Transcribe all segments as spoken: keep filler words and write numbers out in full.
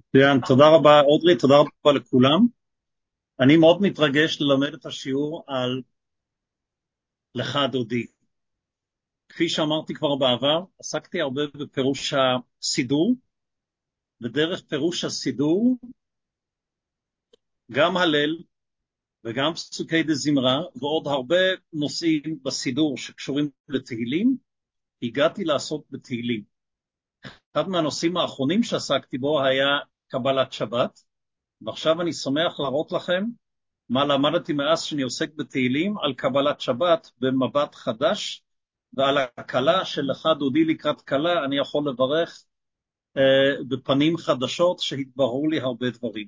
מצוין, תודה רבה אודרי, תודה רבה לכולם. אני מאוד מתרגש ללמד את השיעור על לך דודי. כפי שאמרתי כבר בעבר, עסקתי הרבה בפירוש הסידור, ודרך פירוש הסידור, גם הלל וגם פסוקי דזמרה, ועוד הרבה נושאים בסידור שקשורים לתהילים, הגעתי לעסוק בתהילים. אחד מהנושאים האחרונים שעסקתי בו היה קבלת שבת, ועכשיו אני שמח להראות לכם מה למדתי מאז שאני עוסק בתהילים על קבלת שבת במבט חדש, ועל הקלה של לך דודי לקראת קלה אני יכול לברך אה, בפנים חדשות שהתבררו לי הרבה דברים.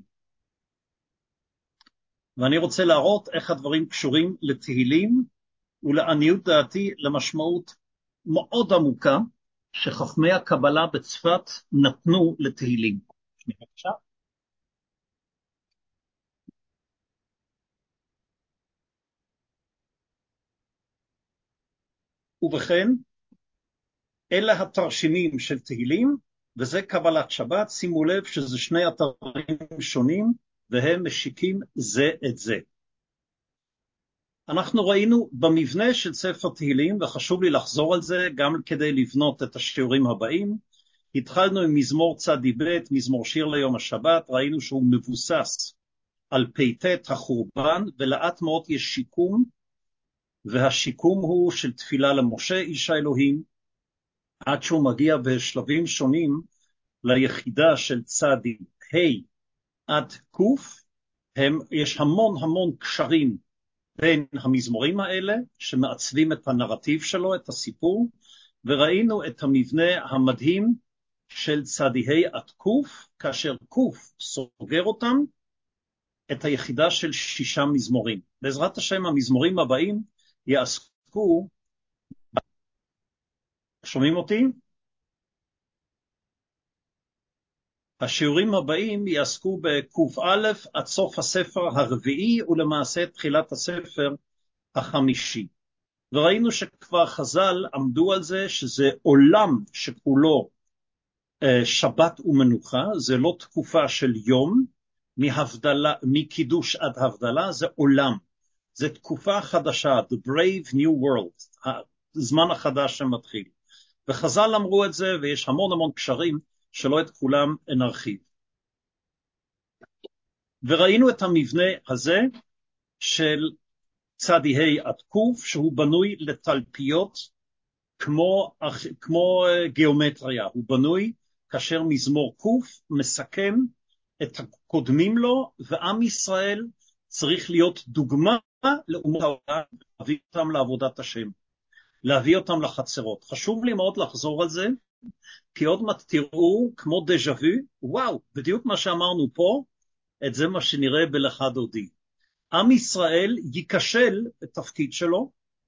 ואני רוצה להראות איך הדברים קשורים לתהילים, ולעניות דעתי למשמעות מאוד עמוקה שחכמי הקבלה בצפת נתנו לתהילים. בבקשה. ובכן, אלה התרשימים של תהילים, וזה קבלת שבת. שימו לב שזה שני אתרים שונים, והם משיקים זה את זה. אנחנו ראינו במבנה של ספר תהילים, וחשוב לי לחזור על זה גם כדי לבנות את השיעורים הבאים. התחלנו עם מזמור צדי ב', מזמור שיר ליום השבת, ראינו שהוא מבוסס על פ"ט החורבן, ולאט מאוד יש שיקום, והשיקום הוא של תפילה למשה איש האלוהים, עד שהוא מגיע בשלבים שונים ליחידה של צדי ה' עד קוף. הם, יש המון המון קשרים בין המזמורים האלה שמעצבים את הנרטיב שלו, את הסיפור, וראינו את המבנה המדהים של צדי ה' עד קוף, כאשר קוף סוגר אותם, את היחידה של שישה מזמורים. בעזרת השם המזמורים הבאים יעסקו, שומעים אותי? השיעורים הבאים יעסקו בקוף א' עד סוף הספר הרביעי, ולמעשה תחילת הספר החמישי. וראינו שכבר חז"ל עמדו על זה שזה עולם שכולו שבת ומנוחה, זה לא תקופה של יום, מהבדלה, מקידוש עד הבדלה, זה עולם. זה תקופה חדשה, the brave new world, הזמן החדש שמתחיל. וחז"ל אמרו את זה, ויש המון המון קשרים, שלא את כולם נרחיב. וראינו את המבנה הזה של צדי ה' עד קוף, שהוא בנוי לתלפיות כמו, כמו גיאומטריה. הוא בנוי כאשר מזמור קוף מסכם את הקודמים לו, ועם ישראל צריך להיות דוגמה לאומות העולם, להביא אותם לעבודת השם, להביא אותם לחצרות. חשוב לי מאוד לחזור על זה, כי עוד מעט תראו כמו דז'ה וו, וואו, בדיוק מה שאמרנו פה, את זה מה שנראה בלך דודי. עם ישראל ייכשל בתפקיד שלו,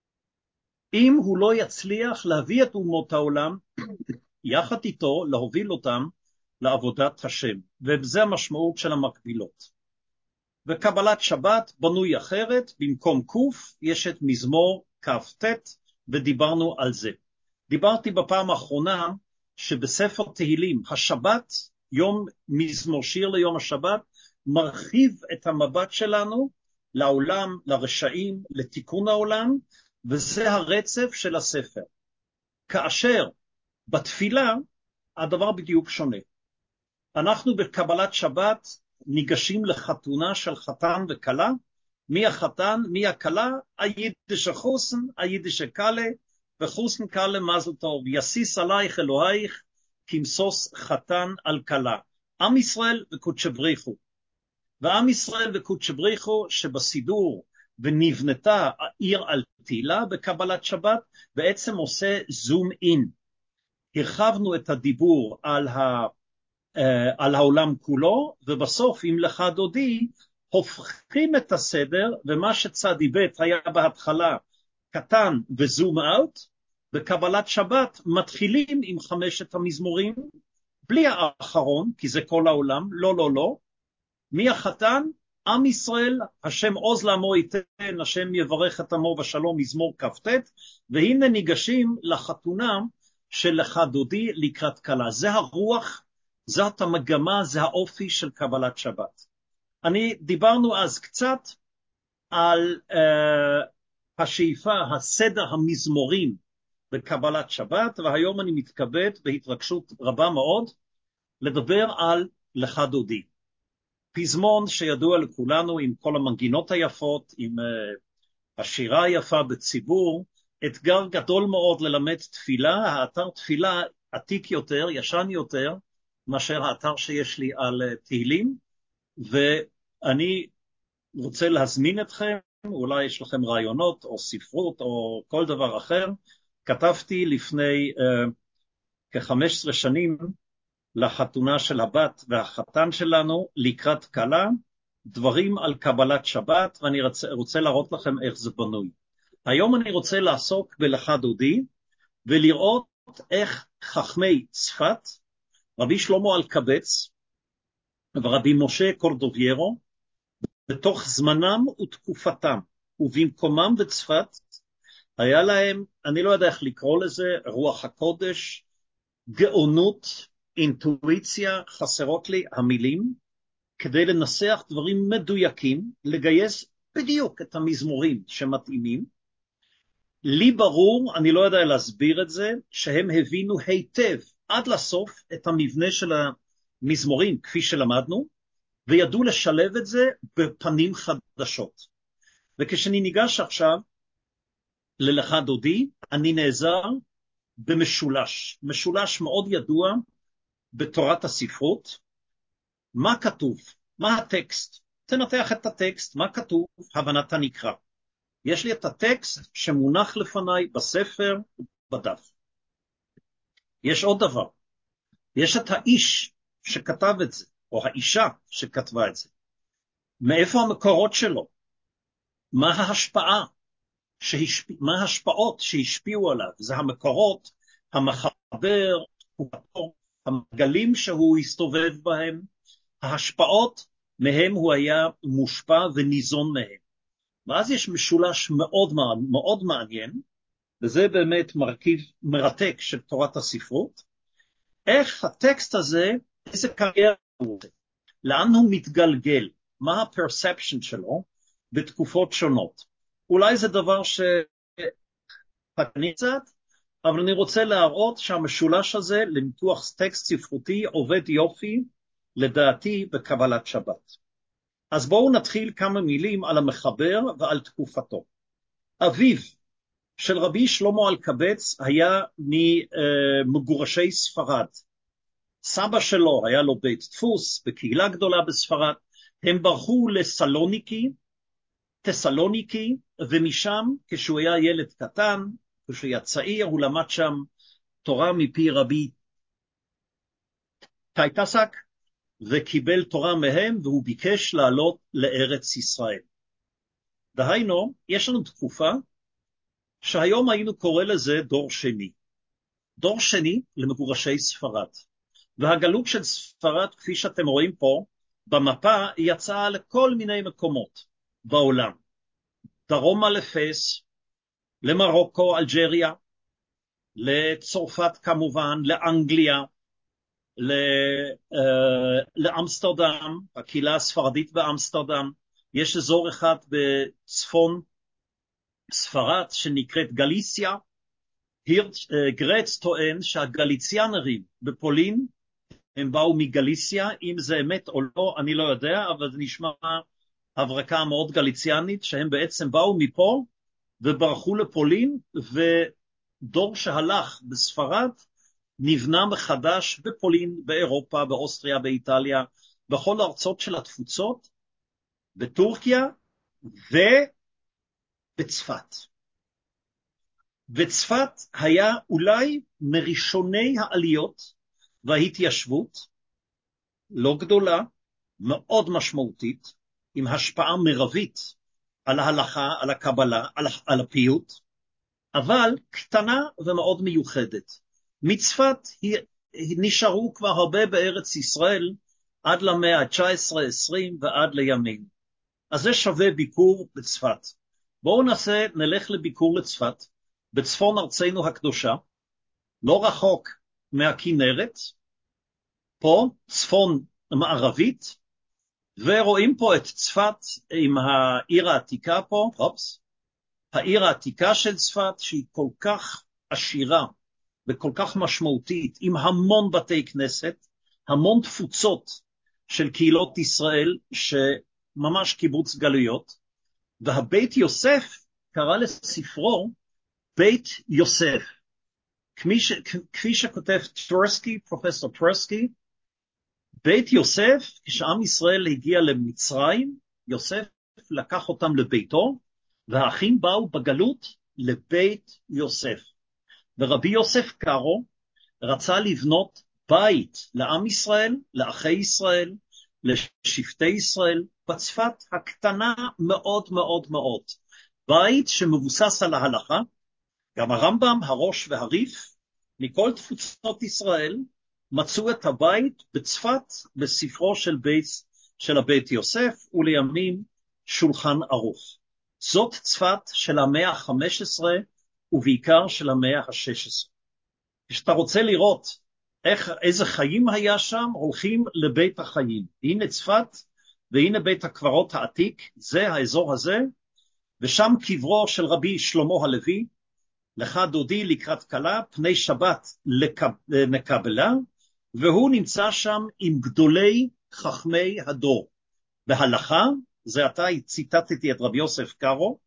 אם הוא לא יצליח להביא את אומות העולם, יחד איתו להוביל אותם לעבודת השם, וזה המשמעות של המקבילות. וקבלת שבת בנוי אחרת, במקום קוף יש את מזמור כ"ט, ודיברנו על זה. דיברתי בפעם האחרונה שבספר תהילים, השבת, יום מזמור שיר ליום השבת, מרחיב את המבט שלנו לעולם, לרשעים, לתיקון העולם, וזה הרצף של הספר. כאשר בתפילה הדבר בדיוק שונה. אנחנו בקבלת שבת ניגשים לחתונה של חתן וכלה. מי החתן, מי הכלה? היידיש חוסן, היידיש קלה, וחוסן קלה מזל טוב, יסיס עלייך אלוהיך, כמסוס חתן על כלה. עם ישראל וקודש בריחו. ועם ישראל וקודש בריחו שבסידור ונבנתה העיר על תהילה בקבלת שבת, בעצם עושה זום אין. הרחבנו את הדיבור על, ה, על העולם כולו, ובסוף עם לך דודי הופכים את הסדר, ומה שצדי ב' היה בהתחלה קטן וזום אאוט, בקבלת שבת מתחילים עם חמשת המזמורים, בלי האחרון, כי זה כל העולם, לא, לא, לא. מי החתן? עם ישראל, השם עוז לעמו ייתן, השם יברך את עמו בשלום, מזמור כ"ט, והנה ניגשים לחתונה של לך דודי לקראת כלה. זה הרוח, זאת המגמה, זה האופי של קבלת שבת. אני דיברנו אז קצת על uh, השאיפה, הסדר המזמורים בקבלת שבת, והיום אני מתכבד בהתרגשות רבה מאוד לדבר על לך דודי. פזמון שידוע לכולנו עם כל המנגינות היפות, עם uh, השירה היפה בציבור, אתגר גדול מאוד ללמד תפילה, האתר תפילה עתיק יותר, ישן יותר, מאשר האתר שיש לי על uh, תהילים, ואני רוצה להזמין אתכם, אולי יש לכם רעיונות או ספרות או כל דבר אחר. כתבתי לפני uh, כ-חמש עשרה שנים לחתונה של הבת והחתן שלנו לקראת קלה, דברים על קבלת שבת, ואני רוצה, רוצה להראות לכם איך זה בנוי. היום אני רוצה לעסוק בלך דודי, ולראות איך חכמי צפת, רבי שלמה אלקבץ ורבי משה קורדוביירו, בתוך זמנם ותקופתם ובמקומם בצפת, היה להם, אני לא יודע איך לקרוא לזה, רוח הקודש, גאונות, אינטואיציה, חסרות לי המילים, כדי לנסח דברים מדויקים, לגייס בדיוק את המזמורים שמתאימים. לי ברור, אני לא יודע להסביר את זה, שהם הבינו היטב עד לסוף את המבנה של המזמורים כפי שלמדנו, וידעו לשלב את זה בפנים חדשות. וכשאני ניגש עכשיו ללך דודי, אני נעזר במשולש, משולש מאוד ידוע בתורת הספרות. מה כתוב? מה הטקסט? תנתח את הטקסט, מה כתוב? הבנת הנקרא. יש לי את הטקסט שמונח לפניי בספר בדף. יש עוד דבר, יש את האיש שכתב את זה, או האישה שכתבה את זה. מאיפה המקורות שלו? מה ההשפעה? שהשפ... מה ההשפעות שהשפיעו עליו? זה המקורות, המחבר, המגלים שהוא הסתובב בהם, ההשפעות מהם הוא היה מושפע וניזון מהם. ואז יש משולש מאוד מאוד מעניין, וזה באמת מרכיב מרתק של תורת הספרות, איך הטקסט הזה, איזה קריירה הוא זה, לאן הוא מתגלגל, מה הפרספשן שלו בתקופות שונות. אולי זה דבר שפקני קצת, אבל אני רוצה להראות שהמשולש הזה לניתוח טקסט ספרותי עובד יופי, לדעתי, בקבלת שבת. אז בואו נתחיל כמה מילים על המחבר ועל תקופתו. אביו של רבי שלמה אלקבץ היה ממגורשי ספרד. סבא שלו היה לו בית דפוס בקהילה גדולה בספרד. הם ברחו לסלוניקי, תסלוניקי, ומשם כשהוא היה ילד קטן, כשהוא היה צעיר, הוא למד שם תורה מפי רבי טייטסק, וקיבל תורה מהם, והוא ביקש לעלות לארץ ישראל. דהיינו, יש לנו תקופה שהיום היינו קורא לזה דור שני. דור שני למגורשי ספרד. והגלות של ספרד, כפי שאתם רואים פה, במפה יצאה לכל מיני מקומות בעולם. דרומה לפס, למרוקו, אלג'ריה, לצרפת כמובן, לאנגליה, לאמסטרדם, הקהילה הספרדית באמסטרדם. יש אזור אחד בצפון ספרד שנקראת גליסיה. גרץ טוען שהגליציאנרים בפולין הם באו מגליסיה, אם זה אמת או לא אני לא יודע, אבל זה נשמע הברקה מאוד גליציאנית, שהם בעצם באו מפה וברחו לפולין, ודור שהלך בספרד נבנה מחדש בפולין, באירופה, באוסטריה, באיטליה, בכל הארצות של התפוצות, בטורקיה ובצפת. בצפת היה אולי מראשוני העליות וההתיישבות, לא גדולה, מאוד משמעותית, עם השפעה מרבית על ההלכה, על הקבלה, על, על הפיוט, אבל קטנה ומאוד מיוחדת. מצפת היא, היא נשארו כבר הרבה בארץ ישראל, עד למאה ה-תשע עשרה עשרים ועד לימים. אז זה שווה ביקור בצפת. בואו נעשה, נלך לביקור לצפת, בצפון ארצנו הקדושה, לא רחוק מהכנרת, פה, צפון מערבית, ורואים פה את צפת עם העיר העתיקה פה, אופס, העיר העתיקה של צפת שהיא כל כך עשירה וכל כך משמעותית, עם המון בתי כנסת, המון תפוצות של קהילות ישראל, שממש קיבוץ גלויות, והבית יוסף קרא לספרו בית יוסף. כפי, ש, כפי שכותב טברסקי, פרופסור טברסקי, בית יוסף, כשעם ישראל הגיע למצרים, יוסף לקח אותם לביתו, והאחים באו בגלות לבית יוסף. ורבי יוסף קארו רצה לבנות בית לעם ישראל, לאחי ישראל, לשבטי ישראל, בצפת הקטנה מאוד מאוד מאוד. בית שמבוסס על ההלכה, גם הרמב"ם, הראש והריף, מכל תפוצות ישראל, מצאו את הבית בצפת בספרו של בית, של הבית יוסף, ולימים שולחן ערוך. זאת צפת של המאה ה-חמש עשרה, ובעיקר של המאה ה-שש עשרה. כשאתה רוצה לראות איך, איזה חיים היה שם, הולכים לבית החיים. הנה צפת, והנה בית הקברות העתיק, זה האזור הזה, ושם קברו של רבי שלמה הלוי, לך דודי לקראת קלה, פני שבת נקבלה, והוא נמצא שם עם גדולי חכמי הדור. בהלכה, זה עתה ציטטתי את רבי יוסף קארו,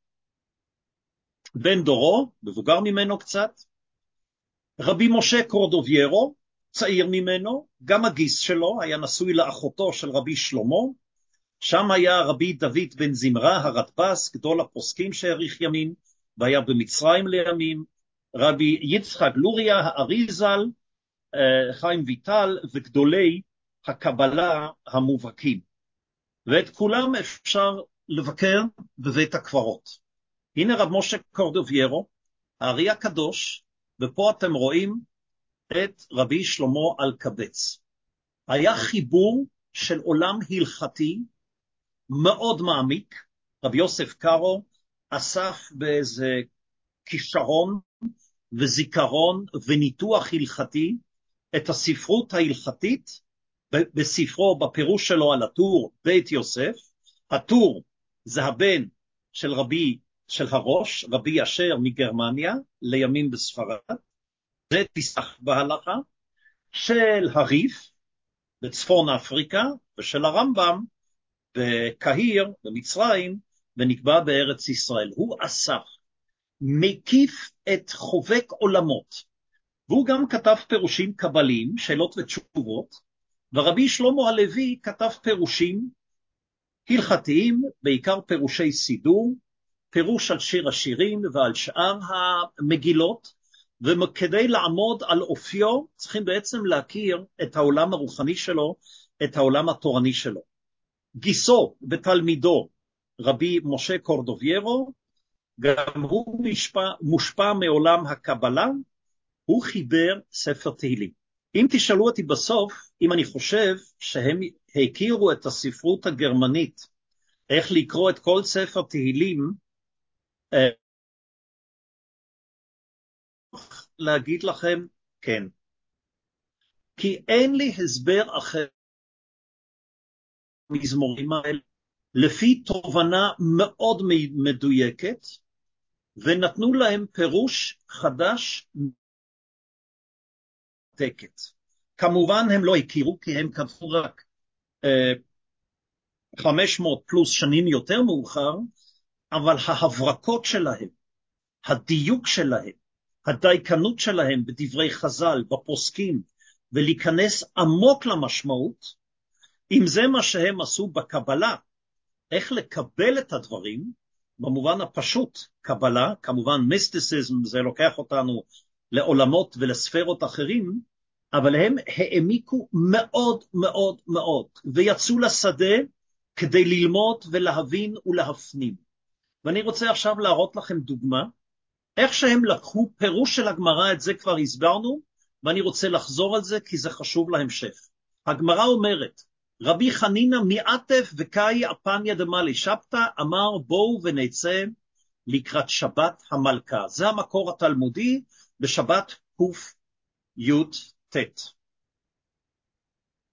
בן דורו, מבוגר ממנו קצת, רבי משה קורדוביירו, צעיר ממנו, גם הגיס שלו, היה נשוי לאחותו של רבי שלמה, שם היה רבי דוד בן זמרה, הרדב"ס, גדול הפוסקים שהאריך ימים, והיה במצרים לימים, רבי יצחק לוריה, האריזל, חיים ויטל, וגדולי הקבלה המובהקים. ואת כולם אפשר לבקר בבית הקברות. הנה רב משה קורדוביירו, הארי הקדוש, ופה אתם רואים את רבי שלמה אלקבץ. היה חיבור של עולם הלכתי מאוד מעמיק. רבי יוסף קארו אסף באיזה כישרון וזיכרון וניתוח הלכתי את הספרות ההלכתית בספרו, בפירוש שלו על הטור בית יוסף. הטור זה הבן של רבי, של הראש, רבי אשר מגרמניה, לימים בספרד, זה תיסח בהלכה, של הריף בצפון אפריקה, ושל הרמב"ם בקהיר, במצרים, ונקבע בארץ ישראל. הוא אסף, מקיף את חובק עולמות, והוא גם כתב פירושים קבליים, שאלות ותשובות, ורבי שלמה הלוי כתב פירושים הלכתיים, בעיקר פירושי סידור, פירוש על שיר השירים ועל שאר המגילות, וכדי לעמוד על אופיו, צריכים בעצם להכיר את העולם הרוחני שלו, את העולם התורני שלו. גיסו ותלמידו, רבי משה קורדוביירו, גם הוא מושפע, מושפע מעולם הקבלה, הוא חיבר ספר תהילים. אם תשאלו אותי בסוף, אם אני חושב שהם הכירו את הספרות הגרמנית, איך לקרוא את כל ספר תהילים, להגיד לכם כן. כי אין לי הסבר אחר מזמורים האלה, לפי תובנה מאוד מדויקת, ונתנו להם פירוש חדש תקת. כמובן הם לא הכירו, כי הם כתבו רק אה, חמש מאות פלוס שנים יותר מאוחר, אבל ההברקות שלהם, הדיוק שלהם, הדייקנות שלהם בדברי חז"ל, בפוסקים, ולהיכנס עמוק למשמעות, אם זה מה שהם עשו בקבלה, איך לקבל את הדברים, במובן הפשוט, קבלה, כמובן מיסטיסיזם, זה לוקח אותנו לעולמות ולספרות אחרים, אבל הם העמיקו מאוד מאוד מאוד, ויצאו לשדה כדי ללמוד ולהבין ולהפנים. ואני רוצה עכשיו להראות לכם דוגמה, איך שהם לקחו פירוש של הגמרא, את זה כבר הסברנו, ואני רוצה לחזור על זה כי זה חשוב להמשך. הגמרא אומרת, רבי חנינא מעטף וקאי אפניה דמלי שבתא, אמר בואו ונצא לקראת שבת המלכה. זה המקור התלמודי בשבת קוף י' ט'.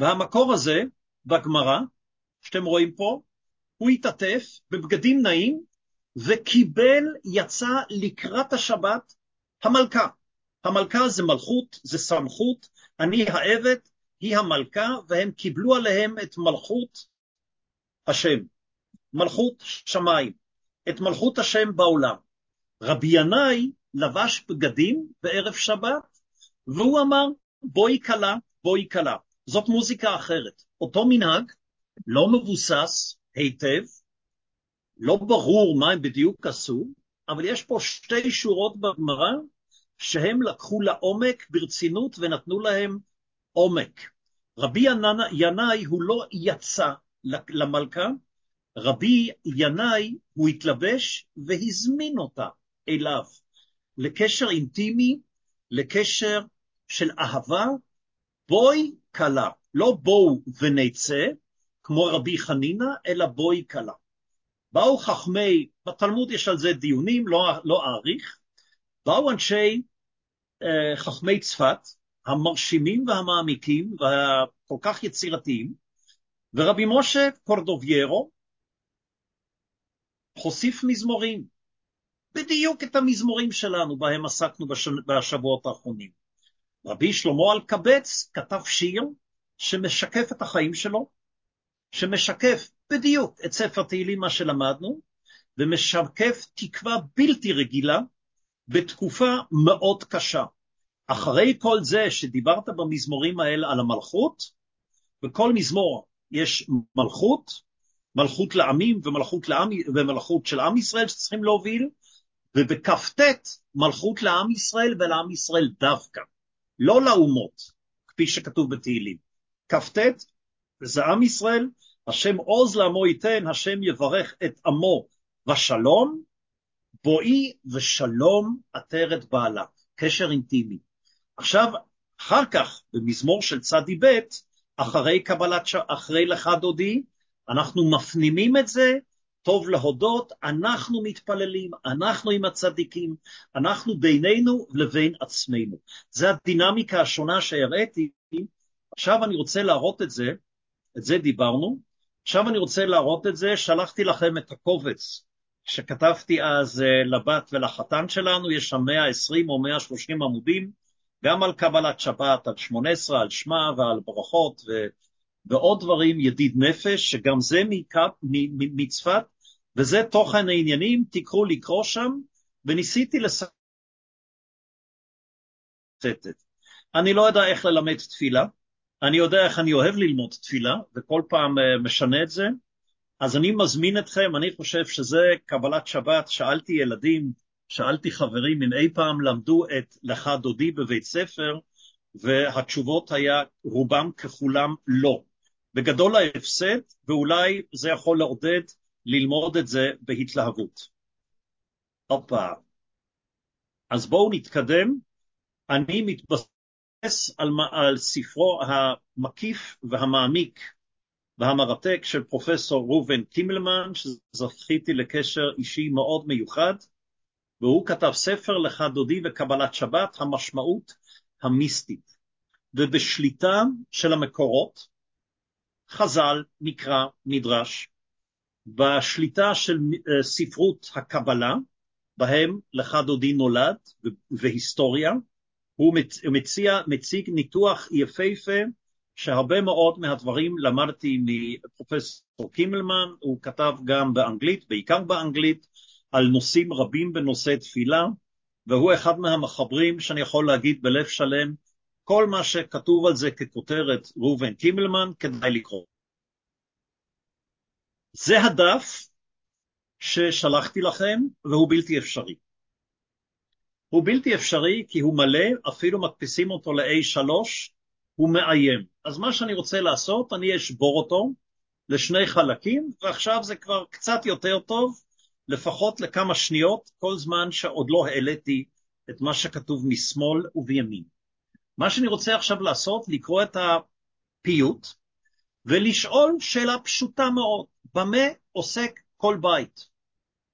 והמקור הזה בגמרא, שאתם רואים פה, הוא התעטף בבגדים נעים, וקיבל, יצא לקראת השבת, המלכה. המלכה זה מלכות, זה סמכות, אני העבד, היא המלכה, והם קיבלו עליהם את מלכות השם, מלכות שמיים, את מלכות השם בעולם. רבי ינאי לבש בגדים בערב שבת, והוא אמר, בואי קלה, בואי קלה. זאת מוזיקה אחרת. אותו מנהג, לא מבוסס היטב, לא ברור מה הם בדיוק עשו, אבל יש פה שתי שורות בגמרא, שהם לקחו לעומק ברצינות ונתנו להם עומק. רבי ינאי הוא לא יצא למלכה, רבי ינאי הוא התלבש והזמין אותה אליו, לקשר אינטימי, לקשר של אהבה, בואי קלה, לא בואו ונצא, כמו רבי חנינה, אלא בואי קלה. באו חכמי, בתלמוד יש על זה דיונים, לא, לא אעריך, באו אנשי אה, חכמי צפת, המרשימים והמעמיקים והכל כך יצירתיים, ורבי משה קורדוביירו חוסיף מזמורים, בדיוק את המזמורים שלנו, בהם עסקנו בשבועות האחרונים. רבי שלמה אלקבץ כתב שיר שמשקף את החיים שלו, שמשקף בדיוק את ספר תהילים מה שלמדנו, ומשקף תקווה בלתי רגילה בתקופה מאוד קשה. אחרי כל זה שדיברת במזמורים האלה על המלכות, בכל מזמור יש מלכות, מלכות לעמים ומלכות, לעם, ומלכות של עם ישראל שצריכים להוביל, ובכ"ט מלכות לעם ישראל ולעם ישראל דווקא, לא לאומות, כפי שכתוב בתהילים. כ"ט זה עם ישראל, השם עוז לעמו ייתן, השם יברך את עמו ושלום, בואי ושלום עטרת בעלה, קשר אינטימי. עכשיו, אחר כך, במזמור של צדי ב', אחרי קבלת, אחרי לך דודי, אנחנו מפנימים את זה, טוב להודות, אנחנו מתפללים, אנחנו עם הצדיקים, אנחנו בינינו לבין עצמנו. זה הדינמיקה השונה שהראיתי. עכשיו אני רוצה להראות את זה, את זה דיברנו, עכשיו אני רוצה להראות את זה, שלחתי לכם את הקובץ שכתבתי אז לבת ולחתן שלנו, יש שם מאה ועשרים או מאה ושלושים עמודים, גם על קבלת שבת, על שמונה עשרה, על שמה ועל ברכות ו... ועוד דברים, ידיד נפש, שגם זה מצפת, וזה תוכן העניינים, תקראו לקרוא שם, וניסיתי לסרטט. אני לא יודע איך ללמד תפילה, אני יודע איך אני אוהב ללמוד תפילה, וכל פעם משנה את זה, אז אני מזמין אתכם, אני חושב שזה קבלת שבת, שאלתי ילדים, שאלתי חברים, אם אי פעם למדו את לך דודי בבית ספר, והתשובות היה רובם ככולם לא. בגדול ההפסד, ואולי זה יכול לעודד ללמוד את זה בהתלהבות. אופה. אז בואו נתקדם. אני מתבסס על, על ספרו המקיף והמעמיק והמרתק של פרופסור ראובן קימלמן, שזכיתי לקשר אישי מאוד מיוחד, והוא כתב ספר לך דודי וקבלת שבת, המשמעות המיסטית. ובשליטה של המקורות, חז"ל, מקרא, מדרש, בשליטה של ספרות הקבלה, בהם לך דודי נולד והיסטוריה, הוא מציע, מציג ניתוח יפהפה, שהרבה מאוד מהדברים למדתי מפרופסור קימלמן, הוא כתב גם באנגלית, בעיקר באנגלית, על נושאים רבים בנושא תפילה, והוא אחד מהמחברים שאני יכול להגיד בלב שלם, כל מה שכתוב על זה ככותרת ראובן קימלמן, כדאי לקרוא. זה הדף ששלחתי לכם, והוא בלתי אפשרי. הוא בלתי אפשרי כי הוא מלא, אפילו מקפיסים אותו ל-איי שלוש, הוא מאיים. אז מה שאני רוצה לעשות, אני אשבור אותו לשני חלקים, ועכשיו זה כבר קצת יותר טוב, לפחות לכמה שניות, כל זמן שעוד לא העליתי את מה שכתוב משמאל ובימין. מה שאני רוצה עכשיו לעשות, לקרוא את הפיוט, ולשאול שאלה פשוטה מאוד, במה עוסק כל בית?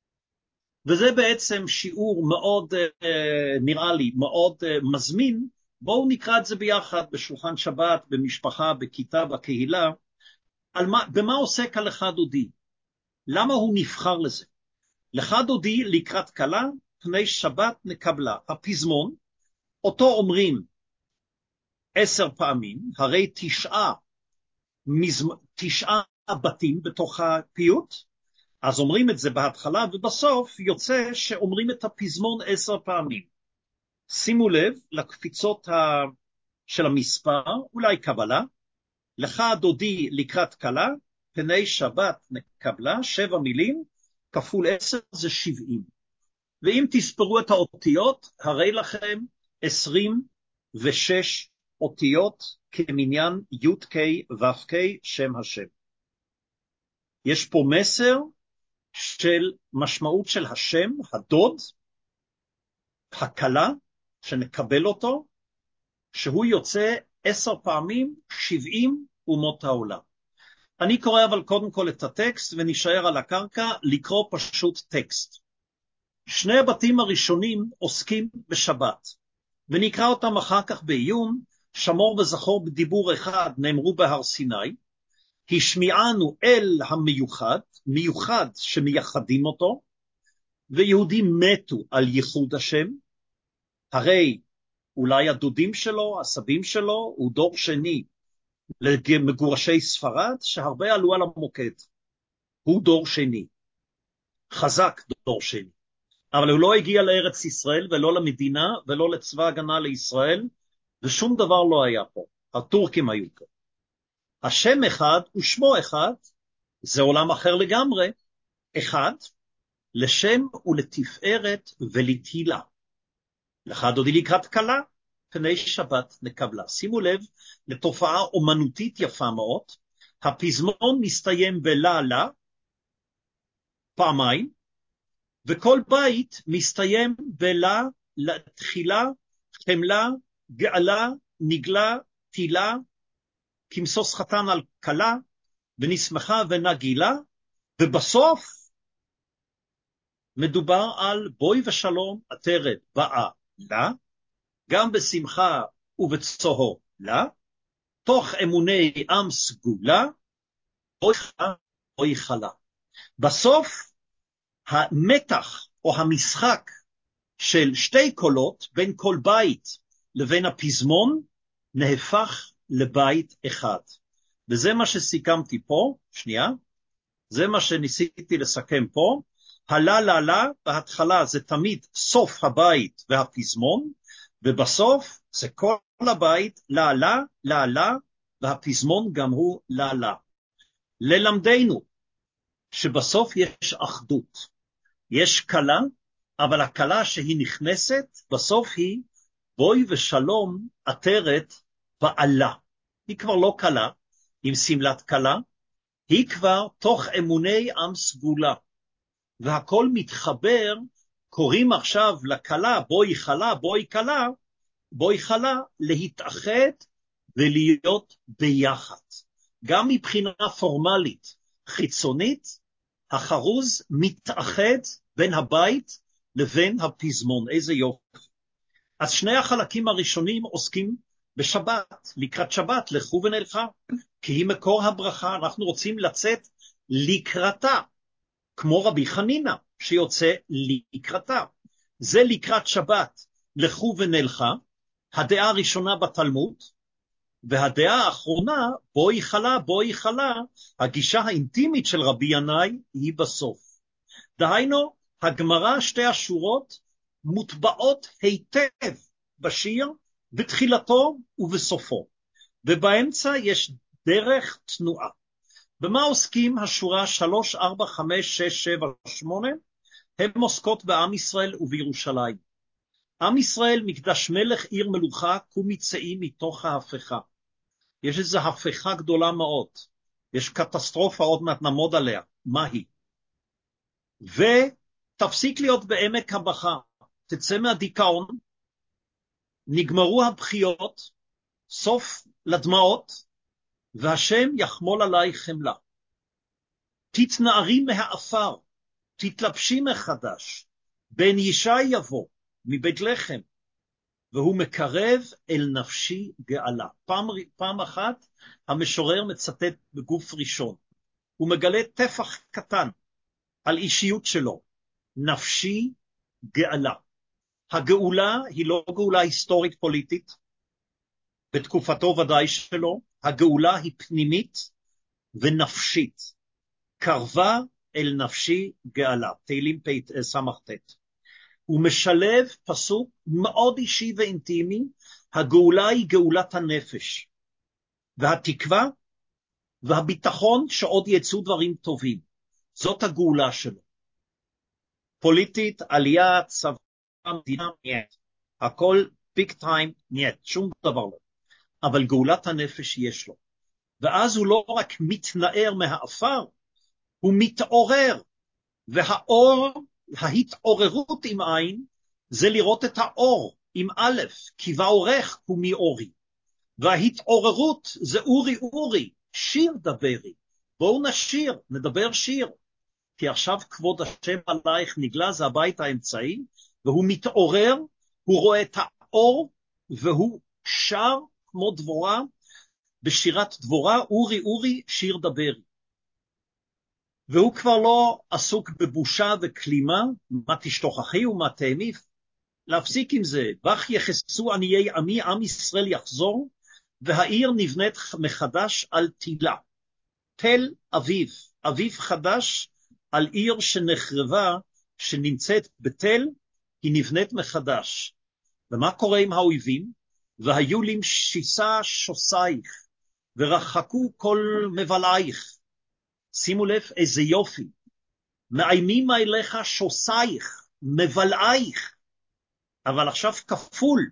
וזה בעצם שיעור מאוד, נראה לי, מאוד מזמין, בואו נקרא את זה ביחד בשולחן שבת, במשפחה, בכיתה, בקהילה. על מה, במה עוסק הלכה דודי? למה הוא נבחר לזה? לך דודי לקראת כלה, פני שבת נקבלה. הפזמון, אותו אומרים עשר פעמים, הרי תשעה, מזמ... תשעה בתים בתוך הפיוט, אז אומרים את זה בהתחלה, ובסוף יוצא שאומרים את הפזמון עשר פעמים. שימו לב לקפיצות ה... של המספר, אולי קבלה, לך דודי לקראת כלה, פני שבת נקבלה, שבע מילים, כפול עשר זה שבעים. ואם תספרו את האותיות, הרי לכם עשרים ושש אותיות כמניין י' ק' ו' ק' שם השם. יש פה מסר של משמעות של השם, הדוד, הכלה, שנקבל אותו, שהוא יוצא עשר פעמים שבעים אומות העולם. אני קורא אבל קודם כל את הטקסט ונשאר על הקרקע לקרוא פשוט טקסט. שני הבתים הראשונים עוסקים בשבת, ונקרא אותם אחר כך בעיון. שמור וזכור בדיבור אחד נאמרו בהר סיני, השמיענו אל המיוחד, מיוחד שמייחדים אותו, ויהודים מתו על ייחוד השם, הרי אולי הדודים שלו, הסבים שלו, הוא דור שני למגורשי ספרד, שהרבה עלו על המוקד. הוא דור שני, חזק דור שני. אבל הוא לא הגיע לארץ ישראל, ולא למדינה, ולא לצבא הגנה לישראל, ושום דבר לא היה פה. הטורקים היו פה. השם אחד ושמו אחד, זה עולם אחר לגמרי. אחד, לשם ולתפארת ולתהילה. לך דודי לקראת כלה, פני שבת נקבלה. שימו לב לתופעה אומנותית יפה מאוד. הפזמון מסתיים בלה לה, פעמיים, וכל בית מסתיים בלה, תחילה, חמלה, גאלה, נגלה, תילה, כמסוס חתן על כלה, ונשמחה ונגילה, ובסוף מדובר על בוי ושלום עטרת באה לה, גם בשמחה ובצוהו לה, תוך אמוני עם סגולה, בוי חלה, בוי חלה. בסוף המתח או המשחק של שתי קולות בין כל בית לבין הפזמון נהפך לבית אחד. וזה מה שסיכמתי פה, שנייה, זה מה שניסיתי לסכם פה. הלה לה לה בהתחלה זה תמיד סוף הבית והפזמון, ובסוף זה כל הבית לה לה לה לה, והפזמון גם הוא לה לה. ללמדנו שבסוף יש אחדות, יש כלה, אבל הכלה שהיא נכנסת בסוף היא בוי ושלום עטרת בעלה. היא כבר לא כלה עם סמלת כלה, היא כבר תוך אמוני עם סגולה, והכל מתחבר. קוראים עכשיו לכלה בוי חלה, בוי כלה, בוי חלה, להתאחד ולהיות ביחד. גם מבחינה פורמלית חיצונית, החרוז מתאחד בין הבית לבין הפזמון. איזה יופי. אז שני החלקים הראשונים עוסקים בשבת, לקראת שבת, לכו ונלכה, כי היא מקור הברכה. אנחנו רוצים לצאת לקראתה, כמו רבי חנינה שיוצא לקראתה. זה לקראת שבת, לכו ונלכה, הדעה הראשונה בתלמוד, והדעה האחרונה, בואי חלה, בואי חלה, הגישה האינטימית של רבי ינאי היא בסוף. דהיינו, הגמרא, שתי השורות מוטבעות היטב בשיר, בתחילתו ובסופו, ובאמצע יש דרך תנועה. במה עוסקים השורה שלוש, ארבע, חמש, שש, שבע, שמונה? הם עוסקות בעם ישראל ובירושלים. עם ישראל מקדש מלך עיר מלוכה, קום יצאי מתוך ההפכה. יש איזו הפכה גדולה מאוד, יש קטסטרופה, עוד מעט נעמוד עליה, מה היא? ותפסיק להיות בעמק הבכה, תצא מהדיכאון, נגמרו הבכיות, סוף לדמעות, והשם יחמול עלי חמלה. תתנערי מהאפר, תתלבשי מחדש, בן ישי יבוא מבית לחם, והוא מקרב אל נפשי גאלה. פעם, פעם אחת המשורר מצטט בגוף ראשון, הוא מגלה טפח קטן על אישיות שלו, נפשי גאלה. הגאולה היא לא גאולה היסטורית פוליטית, בתקופתו ודאי שלו, הגאולה היא פנימית ונפשית. קרבה אל נפשי גאלה, תהילים סמ"ט. הוא משלב פסוק מאוד אישי ואינטימי, הגאולה היא גאולת הנפש, והתקווה והביטחון שעוד יצאו דברים טובים. זאת הגאולה שלו. פוליטית, עלייה, צבא, מדינה, נייט. הכל ביג טיים, נייט, שום דבר לא. אבל גאולת הנפש יש לו. ואז הוא לא רק מתנער מהאפר, הוא מתעורר. והאור, ההתעוררות עם עין, זה לראות את האור עם א', כי ועורך הוא מאורי. וההתעוררות זה אורי אורי, שיר דברי. בואו נשיר, נדבר שיר. כי עכשיו כבוד השם עלייך נגלה, זה הבית האמצעי, והוא מתעורר, הוא רואה את האור, והוא שר כמו דבורה, בשירת דבורה, אורי אורי, שיר דברי. והוא כבר לא עסוק בבושה וכלימה, מה תשתוכחי ומה תאמיף, להפסיק עם זה, בך יחסו עניי עמי, עם ישראל יחזור, והעיר נבנית מחדש על תילה. תל אביב, אביב חדש על עיר שנחרבה, שנמצאת בתל, היא נבנית מחדש. ומה קורה עם האויבים? והיו למשיסה שוסייך, ורחקו כל מבלייך. שימו לב איזה יופי, מאיימים אליך שוסייך, מבלייך, אבל עכשיו כפול,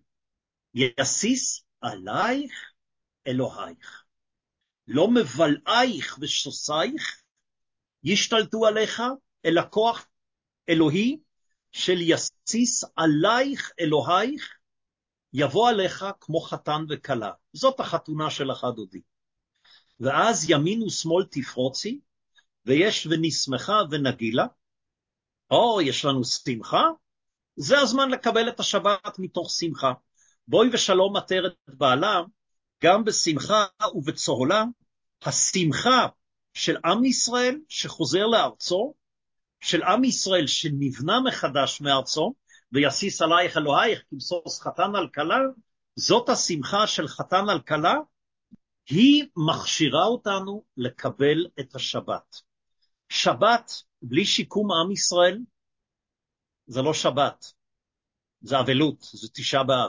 יסיס עלייך אלוהייך. לא מבלייך ושוסייך, ישתלטו עליך, אל הכוח אלוהי, של יסיס עלייך אלוהייך, יבוא עליך כמו חתן וכלה. זאת החתונה של החד-הודי. ואז ימין ושמאל תפרוצי, ויש ונשמחה ונגילה, או יש לנו שמחה, זה הזמן לקבל את השבת מתוך שמחה. בואי ושלום עטרת בעלה, גם בשמחה ובצהולה, השמחה של עם ישראל שחוזר לארצו, של עם ישראל שנבנה מחדש מארצו, ויסיס עלייך אלוהייך כמסוס חתן על כלה, זאת השמחה של חתן על כלה, היא מכשירה אותנו לקבל את השבת. שבת בלי שיקום עם ישראל, זה לא שבת, זה אבלות, זה תשעה באב.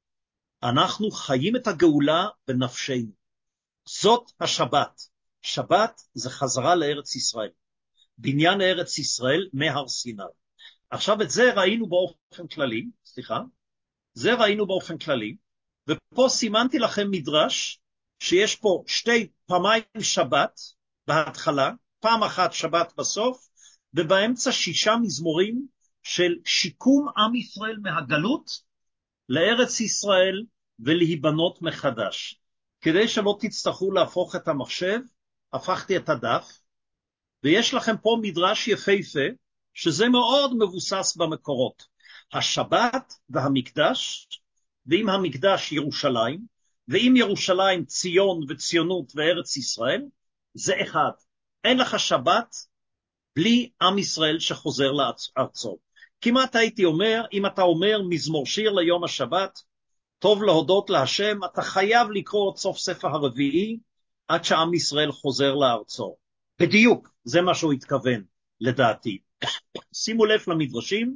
אנחנו חיים את הגאולה בנפשנו. זאת השבת. שבת זה חזרה לארץ ישראל. בניין ארץ ישראל מהר סיני. עכשיו את זה ראינו באופן כללי, סליחה, זה ראינו באופן כללי, ופה סימנתי לכם מדרש, שיש פה שתי פעמיים שבת בהתחלה, פעם אחת שבת בסוף, ובאמצע שישה מזמורים של שיקום עם ישראל מהגלות לארץ ישראל ולהיבנות מחדש. כדי שלא תצטרכו להפוך את המחשב, הפכתי את הדף, ויש לכם פה מדרש יפהפה, שזה מאוד מבוסס במקורות. השבת והמקדש, ועם המקדש ירושלים, ועם ירושלים ציון וציונות וארץ ישראל, זה אחד. אין לך שבת בלי עם ישראל שחוזר לארצו. כמעט הייתי אומר, אם אתה אומר מזמור שיר ליום השבת, טוב להודות להשם, אתה חייב לקרוא את סוף ספר הרביעי, עד שעם ישראל חוזר לארצו. בדיוק, זה מה שהוא התכוון, לדעתי. שימו לב למדרשים,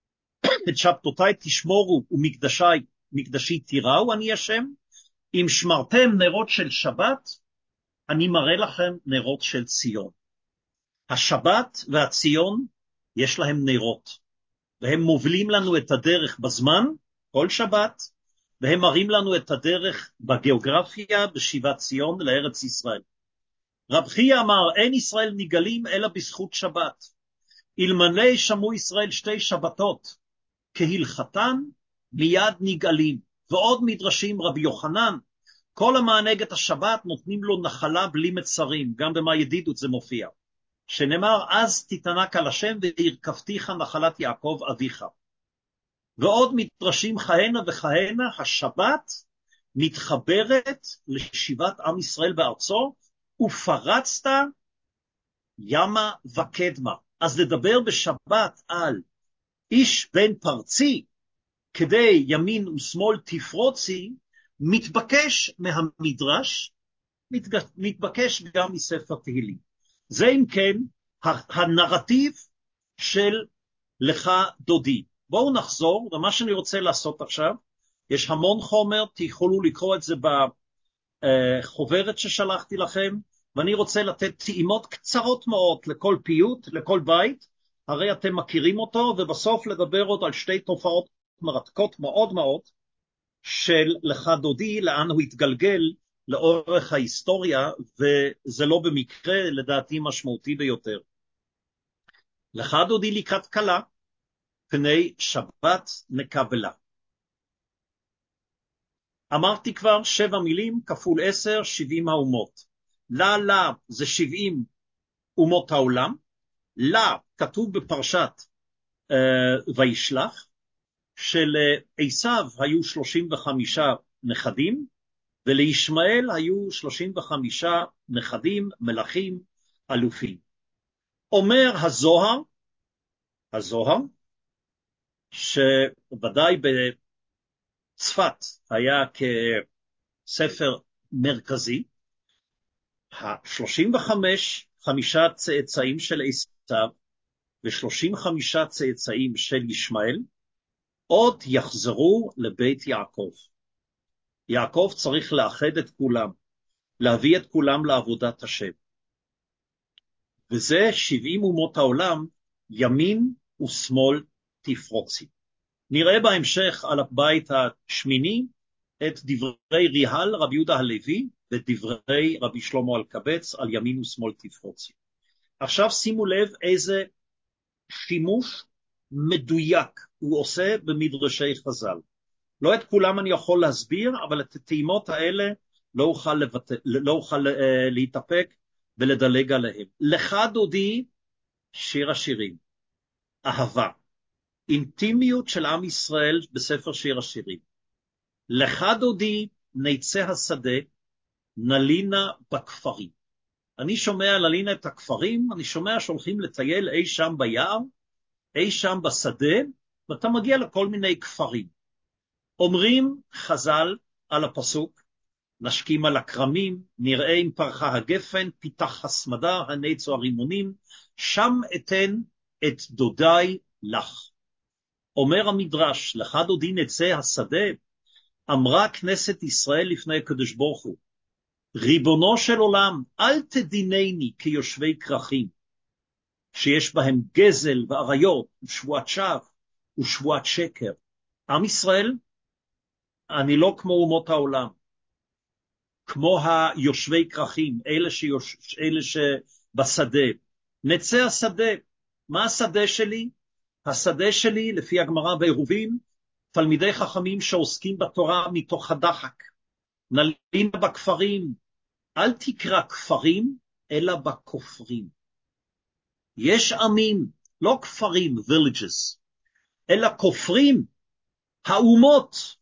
את שבתותיי תשמורו ומקדשי, מקדשי תיראו, אני השם, אם שמרתם נרות של שבת, אני מראה לכם נרות של ציון. השבת והציון יש להם נרות, והם מובילים לנו את הדרך בזמן, כל שבת, והם מראים לנו את הדרך בגיאוגרפיה, בשיבת ציון לארץ ישראל. רב חייא אמר, אין ישראל נגלים אלא בזכות שבת. אלמלא שמעו ישראל שתי שבתות, כהלכתן מיד נגאלים. ועוד מדרשים רבי יוחנן, כל המענג את השבת נותנים לו נחלה בלי מצרים, גם במה ידידות זה מופיע. שנאמר, אז תתענק על השם וירכבתיך נחלת יעקב אביך. ועוד מדרשים כהנה וכהנה. השבת מתחברת לשיבת עם ישראל בארצו, ופרצת ימה וקדמה. אז לדבר בשבת על איש בן פרצי, כדי ימין ושמאל תפרוצי, מתבקש מהמדרש, מתבקש גם מספר תהילים. זה אם כן הנרטיב של לך דודי. בואו נחזור, ומה שאני רוצה לעשות עכשיו, יש המון חומר, תוכלו לקרוא את זה בחוברת ששלחתי לכם, ואני רוצה לתת טעימות קצרות מאוד לכל פיוט, לכל בית, הרי אתם מכירים אותו, ובסוף לדבר עוד על שתי תופעות מרתקות מאוד מאוד, של לך דודי, לאן הוא התגלגל לאורך ההיסטוריה, וזה לא במקרה לדעתי משמעותי ביותר. לך דודי לקראת קלה, פני שבת נקבלה. אמרתי כבר שבע מילים, כפול עשר, שבעים האומות. לה לה זה שבעים אומות העולם, לה כתוב בפרשת uh, וישלח, שלעשיו היו שלושים וחמישה נכדים, ולישמעאל היו שלושים וחמישה נכדים, מלכים, אלופים. אומר הזוהר, הזוהר, שוודאי בצפת היה כספר מרכזי, ה-שלושים וחמישה צאצאים של עשיו, ו-שלושים וחמישה צאצאים של ישמעאל, עוד יחזרו לבית יעקב. יעקב צריך לאחד את כולם, להביא את כולם לעבודת השם. וזה שבעים אומות העולם, ימין ושמאל תפרוצי. נראה בהמשך על הבית השמיני את דברי ריהל רבי יהודה הלוי, ודברי רבי שלמה אלקבץ על ימין ושמאל תפרוצי. עכשיו שימו לב איזה שימוש מדויק הוא עושה במדרשי חז"ל. לא את כולם אני יכול להסביר, אבל את הטעימות האלה לא אוכל, לבט... לא אוכל uh, להתאפק ולדלג עליהם. לך דודי, שיר השירים, אהבה, אינטימיות של עם ישראל בספר שיר השירים. לך דודי, ניצי השדה, נלינה בכפרים. אני שומע נלינה את הכפרים, אני שומע שהולכים לטייל אי שם ביער, אי שם בשדה, ואתה מגיע לכל מיני כפרים. אומרים חז"ל על הפסוק, נשקים על הקרמים, נראה אם פרחה הגפן, פיתח הסמדה, הניצו הרימונים, שם אתן את דודי לך. אומר המדרש, לך דודי נצא השדה, אמרה כנסת ישראל לפני הקדוש ברוך הוא, ריבונו של עולם, אל תדינני כיושבי כרכים, שיש בהם גזל ועריות, ושבועת שווא, ושבועת שקר. עם ישראל, אני לא כמו אומות העולם, כמו היושבי כרכים, אלה, שיוש... אלה שבשדה. נצא השדה. מה השדה שלי? השדה שלי, לפי הגמרא בעירובין, תלמידי חכמים שעוסקים בתורה מתוך הדחק. נלינה בכפרים, אל תקרא כפרים, אלא בכופרים. יש עמים, לא כפרים, villages, אלא כופרים, האומות,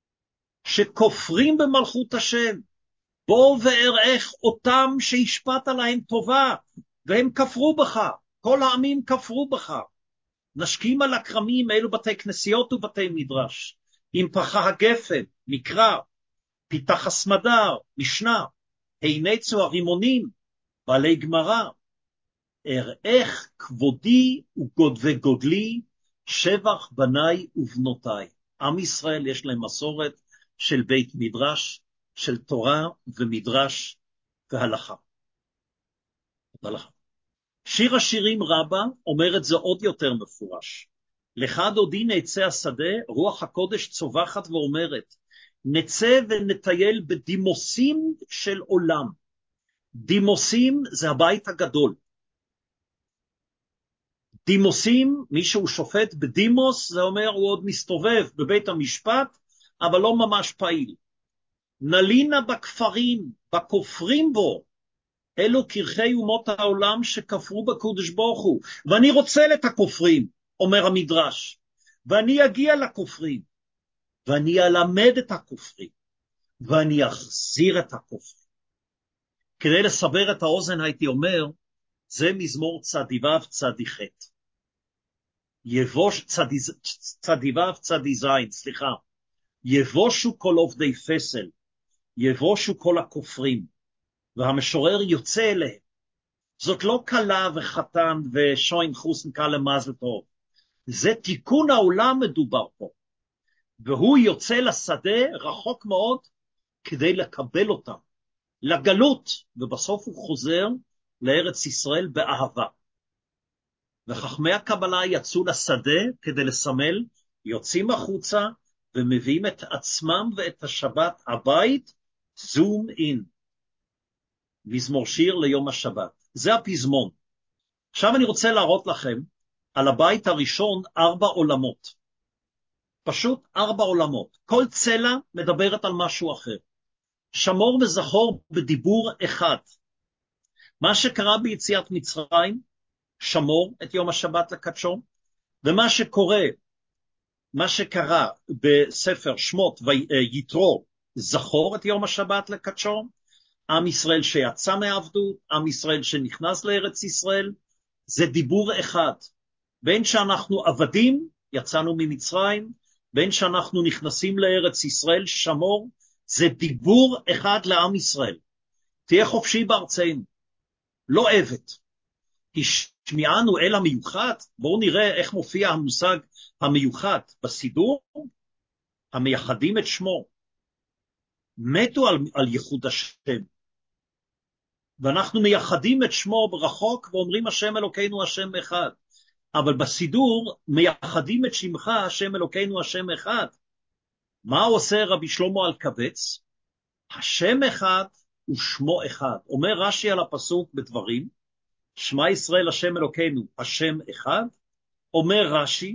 שכופרים במלכות השם. בוא וערך אותם שהשפעת להם טובה, והם כפרו בך, כל העמים כפרו בך. נשקים על הכרמים, אלו בתי כנסיות ובתי מדרש. אם פרחה הגפן, מקרא, פיתח הסמדר, משנה, הניצו הרימונים, בעלי גמרא, אראך כבודי וגודלי, שבח בניי ובנותיי. עם ישראל יש להם מסורת של בית מדרש, של תורה ומדרש והלכה. והלכה. שיר השירים רבה אומר את זה עוד יותר מפורש. לך דודי נצא השדה, רוח הקודש צובחת ואומרת, נצא ונטייל בדימוסים של עולם. דימוסים זה הבית הגדול. דימוסים, מי שהוא שופט בדימוס, זה אומר הוא עוד מסתובב בבית המשפט, אבל לא ממש פעיל. נלינה בכפרים, בכופרים בו, אלו קרחי אומות העולם שכפרו בקודש ברוך הוא, ואני רוצה את הכופרים, אומר המדרש, ואני אגיע לכופרים, ואני אלמד את הכופרים, ואני אחזיר את הכופרים. כדי לסבר את האוזן הייתי אומר, זה מזמור צדיו צדיחת. יבוש צדיו צדיזין, סליחה. יבושו כל עובדי פסל, יבושו כל הכופרים, והמשורר יוצא אליהם. זאת לא קלה וחתן ושוין חוסן קלה מזל טוב. זה תיקון העולם מדובר פה. והוא יוצא לשדה רחוק מאוד כדי לקבל אותם, לגלות, ובסוף הוא חוזר לארץ ישראל באהבה. וחכמי הקבלה יצאו לשדה כדי לסמל, יוצאים החוצה ומביאים את עצמם ואת השבת הבית, זום אין. מזמור שיר ליום השבת. זה הפזמון. עכשיו אני רוצה להראות לכם על הבית הראשון ארבע עולמות. פשוט ארבע עולמות. כל צלע מדברת על משהו אחר. שמור וזכור בדיבור אחד. מה שקרה ביציאת מצרים, שמור את יום השבת לקדשו, ומה שקורה, מה שקרה בספר שמות ויתרו, זכור את יום השבת לקדשו, עם ישראל שיצא מעבדות, עם ישראל שנכנס לארץ ישראל, זה דיבור אחד. בין שאנחנו עבדים, יצאנו ממצרים, בין שאנחנו נכנסים לארץ ישראל, שמור, זה דיבור אחד לעם ישראל. תהיה חופשי בארצנו, לא עבד. השמיענו אל המיוחד, בואו נראה איך מופיע המושג המיוחד בסידור, המייחדים את שמו. מתו על, על ייחוד השם. ואנחנו מייחדים את שמו ברחוק ואומרים השם אלוקינו השם אחד. אבל בסידור מייחדים את שמך השם אלוקינו השם אחד. מה עושה רבי שלמה אלקבץ? השם אחד ושמו אחד. אומר רש"י על הפסוק בדברים, שמע ישראל השם אלוקינו השם אחד. אומר רש"י,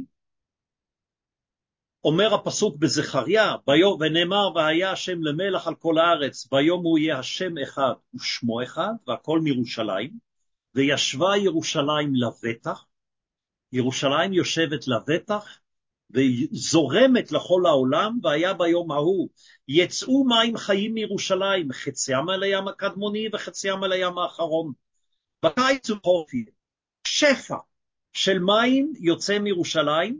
אומר הפסוק בזכריה, ביום, ונאמר והיה השם למלך על כל הארץ, ביום הוא יהיה השם אחד ושמו אחד, והכל מירושלים, וישבה ירושלים לבטח, ירושלים יושבת לבטח, וזורמת לכל העולם, והיה ביום ההוא, יצאו מים חיים מירושלים, חציים אל הים הקדמוני וחציים אל הים האחרון. בקיץ ובחורף, שפע של מים יוצא מירושלים,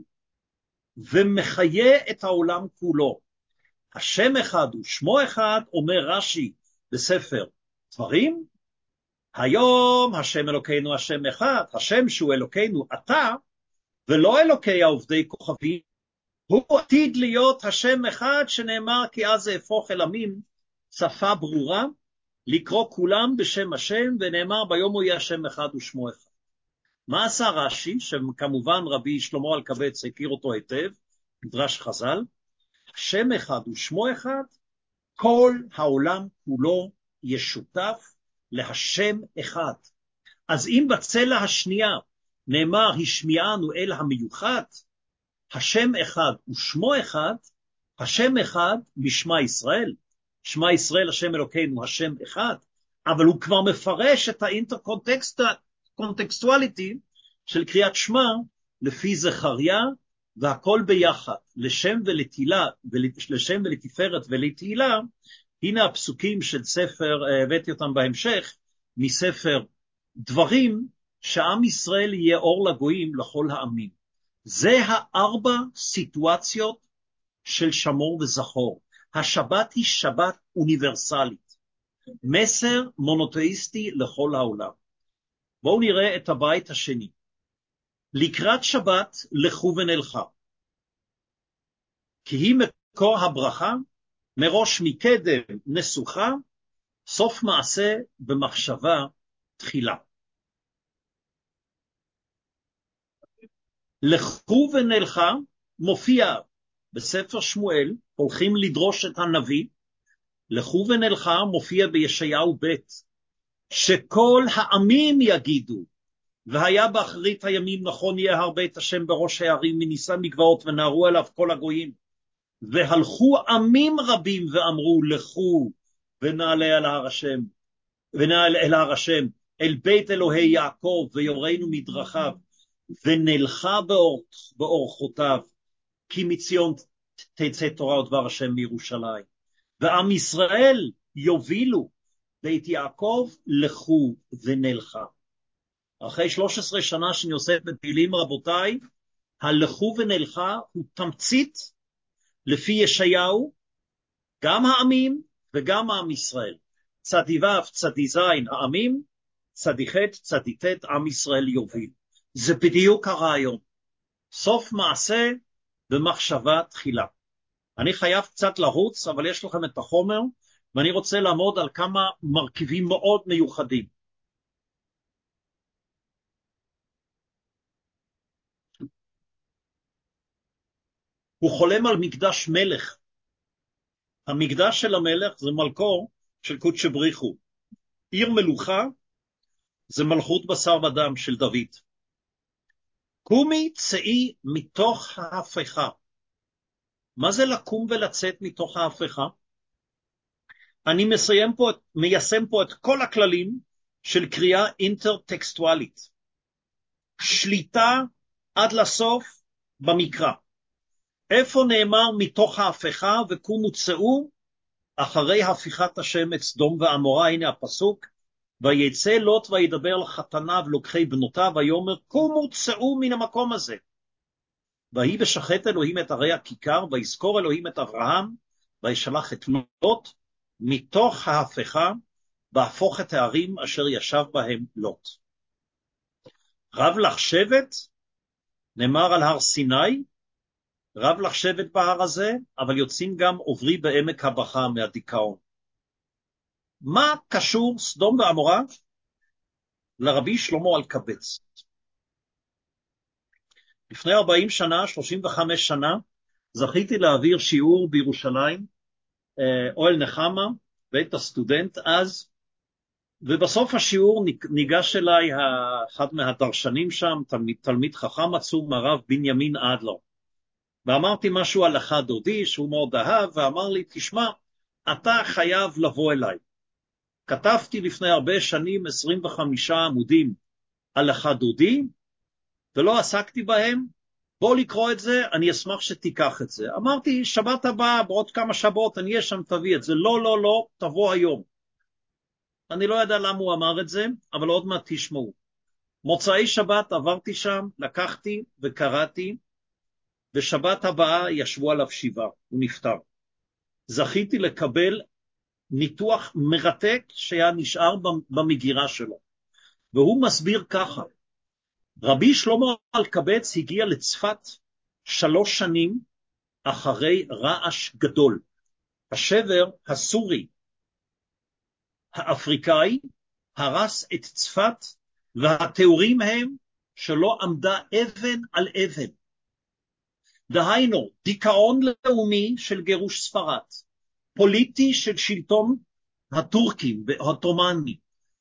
ומחיה את העולם כולו. השם אחד ושמו אחד, אומר רש"י בספר דברים, היום השם אלוקינו השם אחד, השם שהוא אלוקינו אתה, ולא אלוקי העובדי כוכבים, הוא עתיד להיות השם אחד שנאמר כי אז אהפוך אל עמים, שפה ברורה, לקרוא כולם בשם השם, ונאמר ביום הוא יהיה השם אחד ושמו אחד. מה עשה רש"י, שכמובן רבי שלמה אלקבץ הכיר אותו היטב, מדרש חז"ל, השם אחד ושמו אחד, כל העולם כולו ישותף להשם אחד. אז אם בצלע השנייה נאמר השמיענו אל המיוחד, השם אחד ושמו אחד, השם אחד משמע ישראל, שמע ישראל השם אלוקינו השם אחד, אבל הוא כבר מפרש את האינטרקונטקסטואליטי של קריאת שמע לפי זכריה, והכל ביחד, לשם ולתהילה, לשם ולתפארת ולתהילה. הנה הפסוקים של ספר, הבאתי אותם בהמשך, מספר דברים, שעם ישראל יהיה אור לגויים לכל העמים. זה הארבע סיטואציות של שמור וזכור. השבת היא שבת אוניברסלית, מסר מונותאיסטי לכל העולם. בואו נראה את הבית השני. לקראת שבת לכו ונלכה, כי היא מקור הברכה, מראש מקדם נסוכה, סוף מעשה במחשבה תחילה. לכו ונלכה מופיע בספר שמואל, הולכים לדרוש את הנביא, לכו ונלכה מופיע בישעיהו ב', שכל העמים יגידו, והיה באחרית הימים נכון יהיה הר בית השם בראש הערים, מניסה מגבעות ונערו אליו כל הגויים. והלכו עמים רבים ואמרו לכו ונעלה אל הר השם, ונעלה אל הר השם, אל בית אלוהי יעקב ויורנו מדרכיו, ונלכה באור, באורחותיו, כי מציון תצא תורה ודבר השם מירושלים. ועם ישראל יובילו בית יעקב לכו ונלכה. אחרי שלוש עשרה שנה שאני עושה בתהילים רבותיי, הלכו ונלכה הוא תמצית לפי ישעיהו, גם העמים וגם עם ישראל. צדי ו' צדי ז' העמים, צדי ח' צדי ט' עם ישראל יוביל. זה בדיוק הרעיון. סוף מעשה במחשבה תחילה. אני חייב קצת לרוץ, אבל יש לכם את החומר, ואני רוצה לעמוד על כמה מרכיבים מאוד מיוחדים. הוא חולם על מקדש מלך. המקדש של המלך זה מלכו של קודש בריחו. עיר מלוכה זה מלכות בשר ודם של דוד. קומי צאי מתוך ההפכה. מה זה לקום ולצאת מתוך ההפכה? אני מסיים פה, מיישם פה את כל הכללים של קריאה אינטרטקסטואלית. שליטה עד לסוף במקרא. איפה נאמר מתוך ההפכה וקומו צאו? אחרי הפיכת השם את סדום ועמורה, הנה הפסוק, ויצא לוט וידבר לחתניו לוקחי בנותיו, ויאמר קומו צאו מן המקום הזה. ויהי בשחט אלוהים את ערי הכיכר, ויזכור אלוהים את אברהם, וישלח את לוט, מתוך ההפכה, בהפוך את הערים אשר ישב בהם לוט. רב לך שבט, נאמר על הר סיני, רב לך שבט בהר הזה, אבל יוצאים גם עוברי בעמק הבכה מהדיכאון. מה קשור סדום ועמורה לרבי שלמה אלקבץ? לפני ארבעים שנה, שלושים וחמש שנה, זכיתי להעביר שיעור בירושלים, אוהל נחמה, בית הסטודנט אז, ובסוף השיעור ניגש אליי אחד מהדרשנים שם, תלמיד, תלמיד חכם עצום, הרב בנימין אדלר. ואמרתי משהו על אחד דודי שהוא מאוד אהב, ואמר לי, תשמע, אתה חייב לבוא אליי. כתבתי לפני הרבה שנים עשרים וחמישה עמודים על אחד דודי, ולא עסקתי בהם, בוא לקרוא את זה, אני אשמח שתיקח את זה. אמרתי, שבת הבאה, בעוד כמה שבות, אני אהיה שם, תביא את זה. לא, לא, לא, תבוא היום. אני לא יודע למה הוא אמר את זה, אבל עוד מעט תשמעו. מוצאי שבת עברתי שם, לקחתי וקראתי, ושבת הבאה ישבו עליו שבעה, הוא נפטר. זכיתי לקבל ניתוח מרתק שהיה נשאר במגירה שלו. והוא מסביר ככה, רבי שלמה אלקבץ הגיע לצפת שלוש שנים אחרי רעש גדול. השבר הסורי האפריקאי הרס את צפת, והתיאורים הם שלא עמדה אבן על אבן. דהיינו, דיכאון לאומי של גירוש ספרד, פוליטי של שלטון הטורקים והעות'מאני,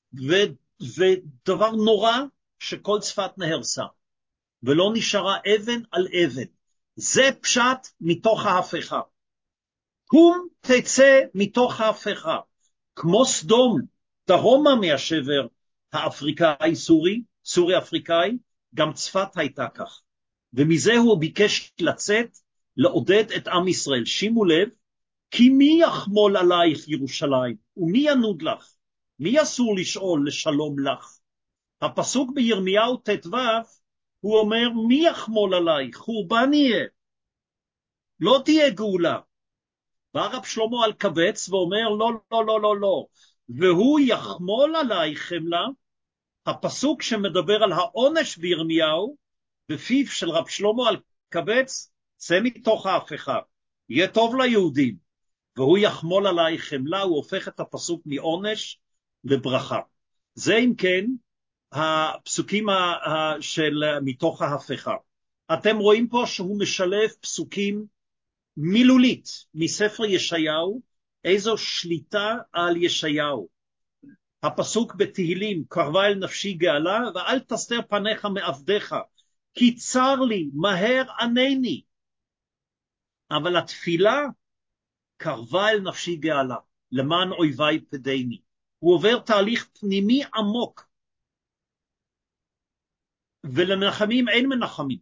ודבר נורא שכל צפת נהרסה, ולא נשארה אבן על אבן. זה פשט מתוך ההפכה. קום תצא מתוך ההפכה. כמו סדום, דרומה מהשבר האפריקאי סורי, סורי אפריקאי, גם צפת הייתה כך. ומזה הוא ביקש לצאת, לעודד את עם ישראל. שימו לב, כי מי יחמול עלייך ירושלים, ומי ינוד לך? מי אסור לשאול לשלום לך? הפסוק בירמיהו תתו, הוא אומר, מי יחמול עלייך? חורבן יהיה. לא תהיה גאולה. בא רב שלמה אלקבץ ואומר, לא, לא, לא, לא, לא. והוא יחמול עלייך חמלה, הפסוק שמדבר על העונש בירמיהו, בפיו של רב שלמה אלקבץ, צא מתוך ההפכה. יהיה טוב ליהודים. והוא יחמול עלייך חמלה, הוא הופך את הפסוק מעונש לברכה. זה אם כן, הפסוקים של מתוך ההפכה. אתם רואים פה שהוא משלב פסוקים מילולית מספר ישעיהו, איזו שליטה על ישעיהו. הפסוק בתהילים, קרבה אל נפשי גאלה, ואל תסתר פניך מעבדיך, כי צר לי, מהר ענני. אבל התפילה, קרבה אל נפשי גאלה, למען אויבי פדני. הוא עובר תהליך פנימי עמוק, ולמנחמים אין מנחמים.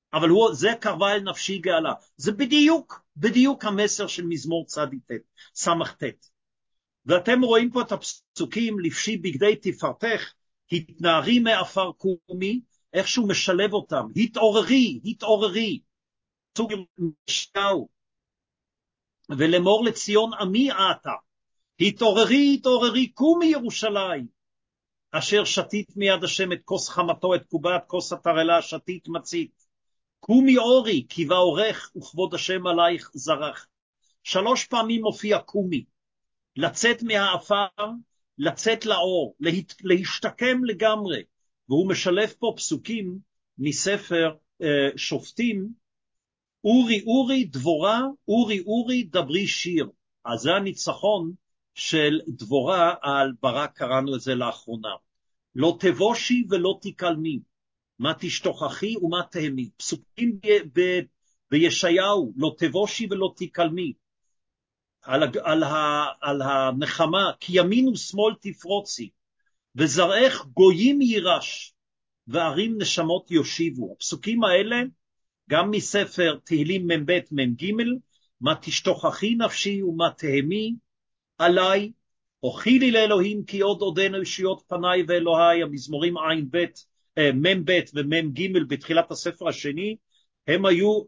אבל הוא, זה קרבה אל נפשי גאלה. זה בדיוק, בדיוק המסר של מזמור צדיק סמך תת. ואתם רואים פה את הפסוקים, לפשי בגדי תפארתך, התנערי מעפר קומי, איכשהו משלב אותם, התעוררי, התעוררי, סוג משקעו, ולמור לציון עמי עתה, התעוררי, התעוררי, קומי ירושלים, אשר שתית מיד השם את כוס חמתו, את קובת כוס התרעלה, שתית מצית, קומי אורי, כי באורך וכבוד השם עלייך זרח. שלוש פעמים מופיע קומי, לצאת מהאפר, לצאת לאור, להת, להשתקם לגמרי, והוא משלב פה פסוקים מספר אה, שופטים, אורי אורי דבורה, אורי אורי דברי שיר. אז זה הניצחון של דבורה על ברק, קראנו את זה לאחרונה. לא תבושי ולא תקלמי, מה תשתוכחי ומה תהמי. פסוקים ב- ב- בישעיהו, לא תבושי ולא תקלמי. על, על, על הנחמה, כי ימין ושמאל תפרוצי, וזרעך גויים יירש, וערים נשמות יושיבו. הפסוקים האלה, גם מספר תהילים מ"ב מ"ג, מה תשתוכחי נפשי ומה תהמי עליי, הוכילי לאלוהים כי עוד עודנו ישויות פניי ואלוהי. המזמורים ע"ב, מ"ב ומ"ג בתחילת הספר השני, הם היו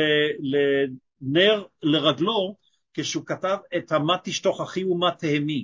לנר לרגלו, כשהוא כתב את מה תשתוכחי ומה תהמי.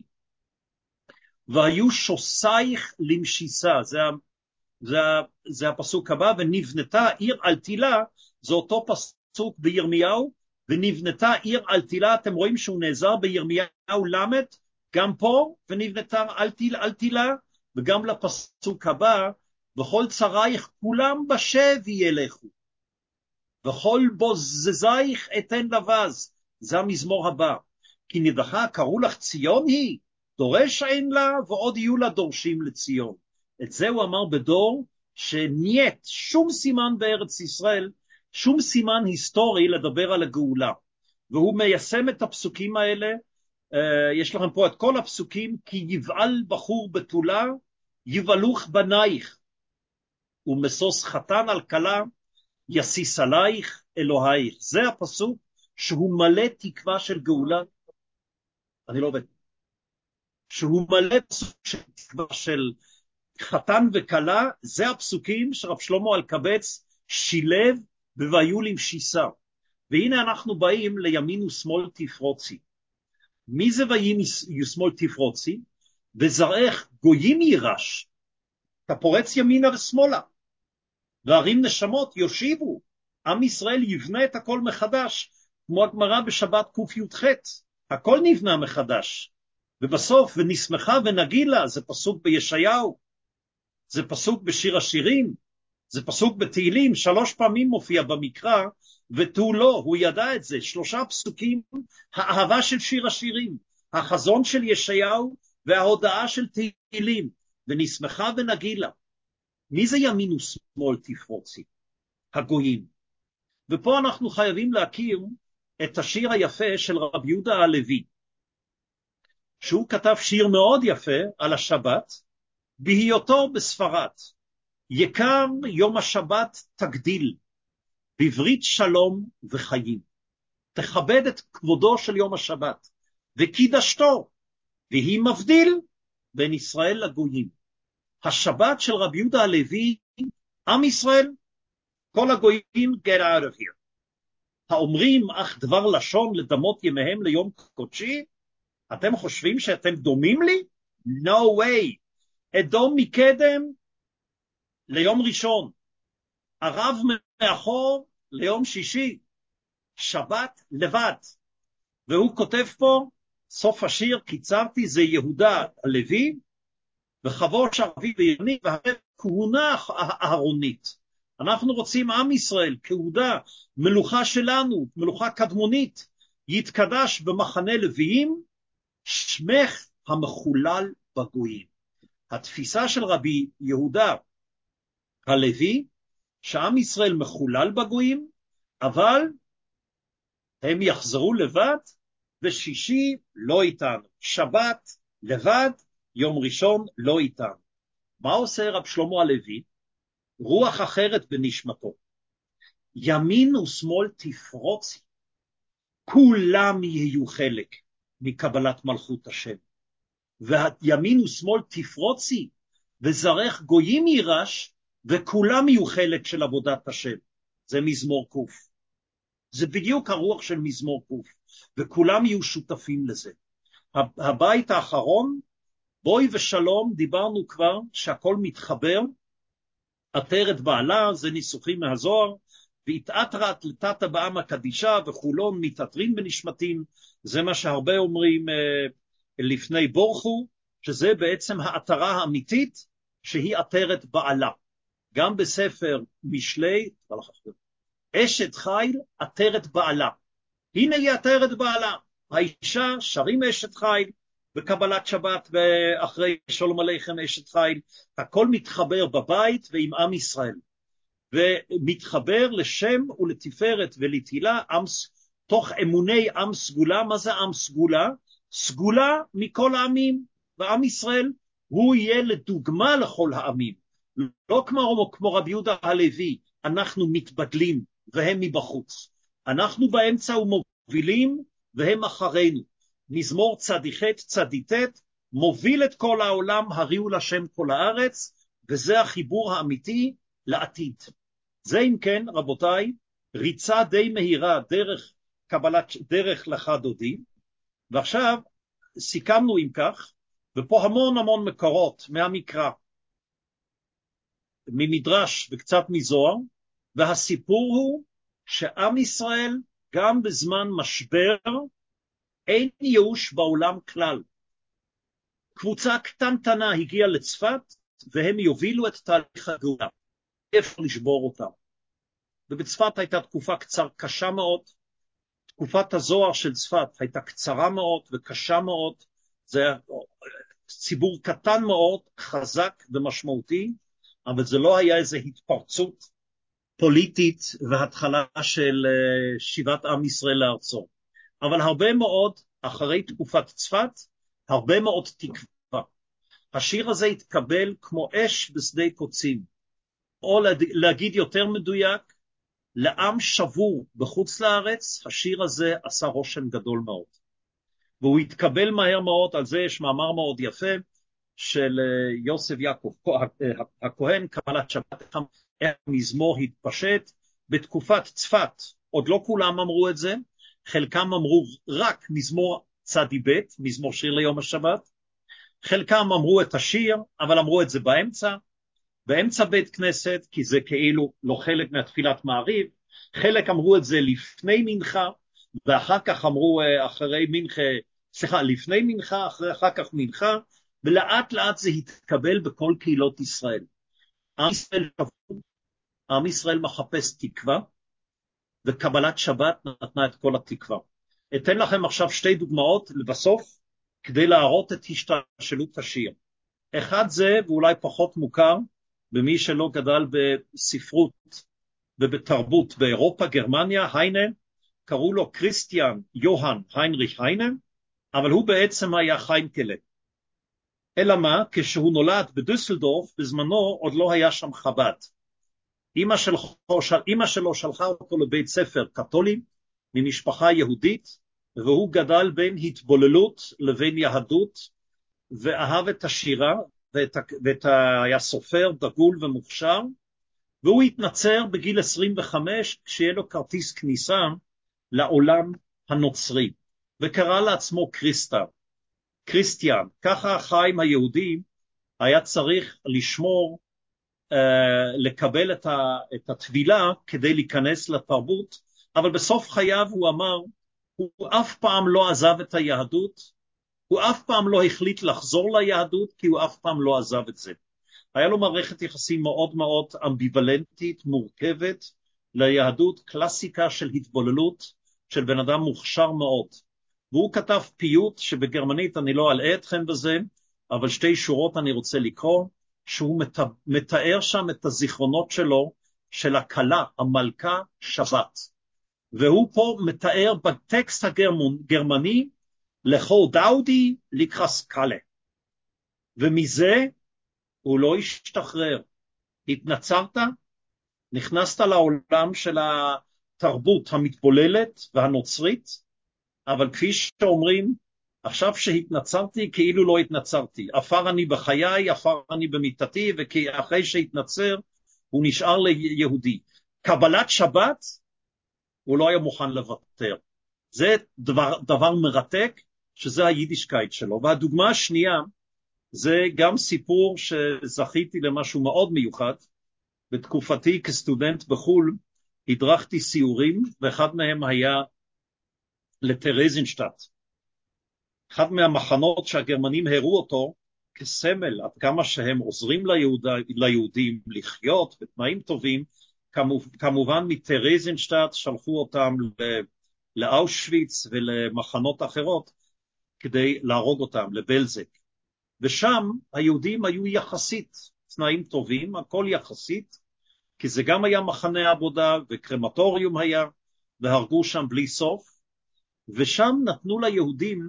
והיו שוסייך למשיסה, זה, זה, זה הפסוק הבא, ונבנתה עיר על תילה, זה אותו פסוק בירמיהו, ונבנתה עיר על תילה, אתם רואים שהוא נעזר בירמיהו למד, גם פה, ונבנתה על תילה, על תילה, וגם לפסוק הבא, וכל צריך כולם בשבי ילכו, וכל בוזזייך אתן לבז, זה המזמור הבא. כי נדחה קראו לך ציון היא, דורש אין לה, ועוד יהיו לה דורשים לציון. את זה הוא אמר בדור שניית שום סימן בארץ ישראל, שום סימן היסטורי לדבר על הגאולה. והוא מיישם את הפסוקים האלה, יש לכם פה את כל הפסוקים, כי יבעל בחור בתולה, יבלוך בנייך, ומסוס חתן על כלה, יסיס עלייך אלוהיך. זה הפסוק שהוא מלא תקווה של גאולה. אני לא עובד. שהוא מלא של תקווה של חתן וכלה, זה הפסוקים שרב שלמה אלקבץ שילב ב"והיו למשיסה". והנה אנחנו באים לימין ושמאל תפרוצי. מי זה ויהי ושמאל תפרוצי? וזרעך גויים יירש, אתה פורץ ימינה ושמאלה, וערים נשמות יושיבו, עם ישראל יבנה את הכל מחדש, כמו הגמרא בשבת ק"ח, הכל נבנה מחדש. ובסוף, ונשמחה ונגילה, זה פסוק בישעיהו, זה פסוק בשיר השירים, זה פסוק בתהילים, שלוש פעמים מופיע במקרא, ותו לא, הוא ידע את זה, שלושה פסוקים, האהבה של שיר השירים, החזון של ישעיהו, וההודעה של תהילים, ונשמחה ונגילה. מי זה ימין ושמאל תפרוצי? הגויים. ופה אנחנו חייבים להכיר את השיר היפה של רב יהודה הלוי, שהוא כתב שיר מאוד יפה על השבת, בהיותו בספרד. יקר יום השבת תגדיל, בברית שלום וחיים. תכבד את כבודו של יום השבת, וקידשתו, והיא מבדיל בין ישראל לגויים. השבת של רב יהודה הלוי, עם ישראל, כל הגויים, get out of here. האומרים, אך דבר לשון לדמות ימיהם ליום קודשי, אתם חושבים שאתם דומים לי? No way. אדום מקדם ליום ראשון, ערב מאחור ליום שישי, שבת לבד. והוא כותב פה, סוף השיר, קיצרתי, זה יהודה הלוי, וחבוש ערבי ויוני, והרב כהונה אהרונית. אנחנו רוצים עם ישראל, כהודה, מלוכה שלנו, מלוכה קדמונית, יתקדש במחנה לוויים, שמך המחולל בגויים. התפיסה של רבי יהודה הלוי, שעם ישראל מחולל בגויים, אבל הם יחזרו לבד, ושישי לא איתנו, שבת לבד, יום ראשון לא איתנו. מה עושה רב שלמה הלוי? רוח אחרת בנשמתו. ימין ושמאל תפרוצי, כולם יהיו חלק מקבלת מלכות השם. וימין ושמאל תפרוצי, וזרח גויים יירש, וכולם יהיו חלק של עבודת השם. זה מזמור קוף. זה בדיוק הרוח של מזמור קוף, וכולם יהיו שותפים לזה. הבית האחרון, בוי ושלום, דיברנו כבר שהכל מתחבר, עטרת בעלה, זה ניסוחים מהזוהר, והתעטרת לתת הבאמה קדישה, וחולון מתעטרים בנשמתים, זה מה שהרבה אומרים אה, לפני בורכו, שזה בעצם העטרה האמיתית, שהיא עטרת בעלה. גם בספר משלי, אשת חיל, עטרת בעלה. הנה היא עטרת בעלה. האישה שרים אשת חיל, בקבלת שבת ואחרי שלום עליכם אשת חיל, הכל מתחבר בבית ועם עם ישראל. ומתחבר לשם ולתפארת ולתהילה, עם, תוך אמוני עם סגולה. מה זה עם סגולה? סגולה מכל העמים, ועם ישראל הוא יהיה לדוגמה לכל העמים. לא כמו, כמו רבי יהודה הלוי, אנחנו מתבדלים והם מבחוץ. אנחנו באמצע ומובילים והם אחרינו. מזמור צדיחת צדיתת, מוביל את כל העולם, הריעו לשם כל הארץ, וזה החיבור האמיתי לעתיד. זה אם כן, רבותיי, ריצה די מהירה דרך קבלת, דרך לך דודי, ועכשיו סיכמנו עם כך, ופה המון המון מקורות מהמקרא, ממדרש וקצת מזוהר, והסיפור הוא שעם ישראל גם בזמן משבר אין ייאוש בעולם כלל. קבוצה קטנטנה הגיעה לצפת והם יובילו את תהליך הגאולה. אפשר לשבור אותם. ובצפת הייתה תקופה קצר קשה מאוד. תקופת הזוהר של צפת הייתה קצרה מאוד וקשה מאוד. זה ציבור קטן מאוד, חזק ומשמעותי, אבל זה לא היה איזו התפרצות פוליטית והתחלה של שיבת עם ישראל לארצו. אבל הרבה מאוד, אחרי תקופת צפת, הרבה מאוד תקווה. השיר הזה התקבל כמו אש בשדה קוצים, או להגיד יותר מדויק, לעם שבור בחוץ לארץ, השיר הזה עשה רושם גדול מאוד. והוא התקבל מהר מאוד, על זה יש מאמר מאוד יפה, של יוסף יעקב הכהן, קבלת שבת, מזמור התפשט, בתקופת צפת, עוד לא כולם אמרו את זה, חלקם אמרו רק מזמור צדי ב', מזמור שיר ליום השבת, חלקם אמרו את השיר, אבל אמרו את זה באמצע, באמצע בית כנסת, כי זה כאילו לא חלק מהתפילת מעריב, חלק אמרו את זה לפני מנחה, ואחר כך אמרו אחרי מנחה, סליחה, לפני מנחה, אחרי, אחר כך מנחה, ולאט לאט זה התקבל בכל קהילות ישראל. עם ישראל, עם ישראל מחפש תקווה, וקבלת שבת נתנה את כל התקווה. אתן לכם עכשיו שתי דוגמאות לבסוף, כדי להראות את השתלשלות השיר. אחד זה, ואולי פחות מוכר, במי שלא גדל בספרות ובתרבות באירופה, גרמניה, היינה, קראו לו קריסטיאן יוהן היינריך היינה, אבל הוא בעצם היה חיינקלה. אלא מה? כשהוא נולד בדוסלדורף, בזמנו עוד לא היה שם חב"ד. אמא שלו, אמא שלו שלחה אותו לבית ספר קתולי, ממשפחה יהודית, והוא גדל בין התבוללות לבין יהדות, ואהב את השירה, ואת, ואת ה... היה סופר, דגול ומוכשר, והוא התנצר בגיל עשרים וחמש, כשיהיה לו כרטיס כניסה לעולם הנוצרי, וקרא לעצמו קריסטה, קריסטיאן. ככה החיים היהודים היה צריך לשמור, uh, לקבל את, ה... את התבילה, כדי להיכנס לתרבות, אבל בסוף חייו הוא אמר, הוא אף פעם לא עזב את היהדות, הוא אף פעם לא החליט לחזור ליהדות, כי הוא אף פעם לא עזב את זה. היה לו מערכת יחסים מאוד מאוד אמביוולנטית, מורכבת, ליהדות, קלאסיקה של התבוללות, של בן אדם מוכשר מאוד. והוא כתב פיוט שבגרמנית אני לא אלאה אתכם בזה, אבל שתי שורות אני רוצה לקרוא, שהוא מתאר שם את הזיכרונות שלו, של הכלה, המלכה שבת. והוא פה מתאר בטקסט הגרמני, לכו דאודי לקרס קלה. ומזה הוא לא השתחרר. התנצרת, נכנסת לעולם של התרבות המתבוללת והנוצרית, אבל כפי שאומרים, עכשיו שהתנצרתי כאילו לא התנצרתי, אפר אני בחיי, אפר אני במיטתי, ואחרי שהתנצר הוא נשאר ליהודי. קבלת שבת הוא לא היה מוכן לוותר. זה דבר, דבר מרתק, שזה היידישקייט שלו. והדוגמה השנייה, זה גם סיפור שזכיתי למשהו מאוד מיוחד. בתקופתי כסטודנט בחול, הדרכתי סיורים, ואחד מהם היה לטרזינשטט. אחד מהמחנות שהגרמנים הראו אותו כסמל, עד כמה שהם עוזרים ליהוד... ליהודים לחיות בתנאים טובים, כמובן מטרזינשטט שלחו אותם לאושוויץ ולמחנות אחרות, כדי להרוג אותם, לבלזק. ושם היהודים היו יחסית תנאים טובים, הכל יחסית, כי זה גם היה מחנה עבודה וקרמטוריום היה, והרגו שם בלי סוף, ושם נתנו ליהודים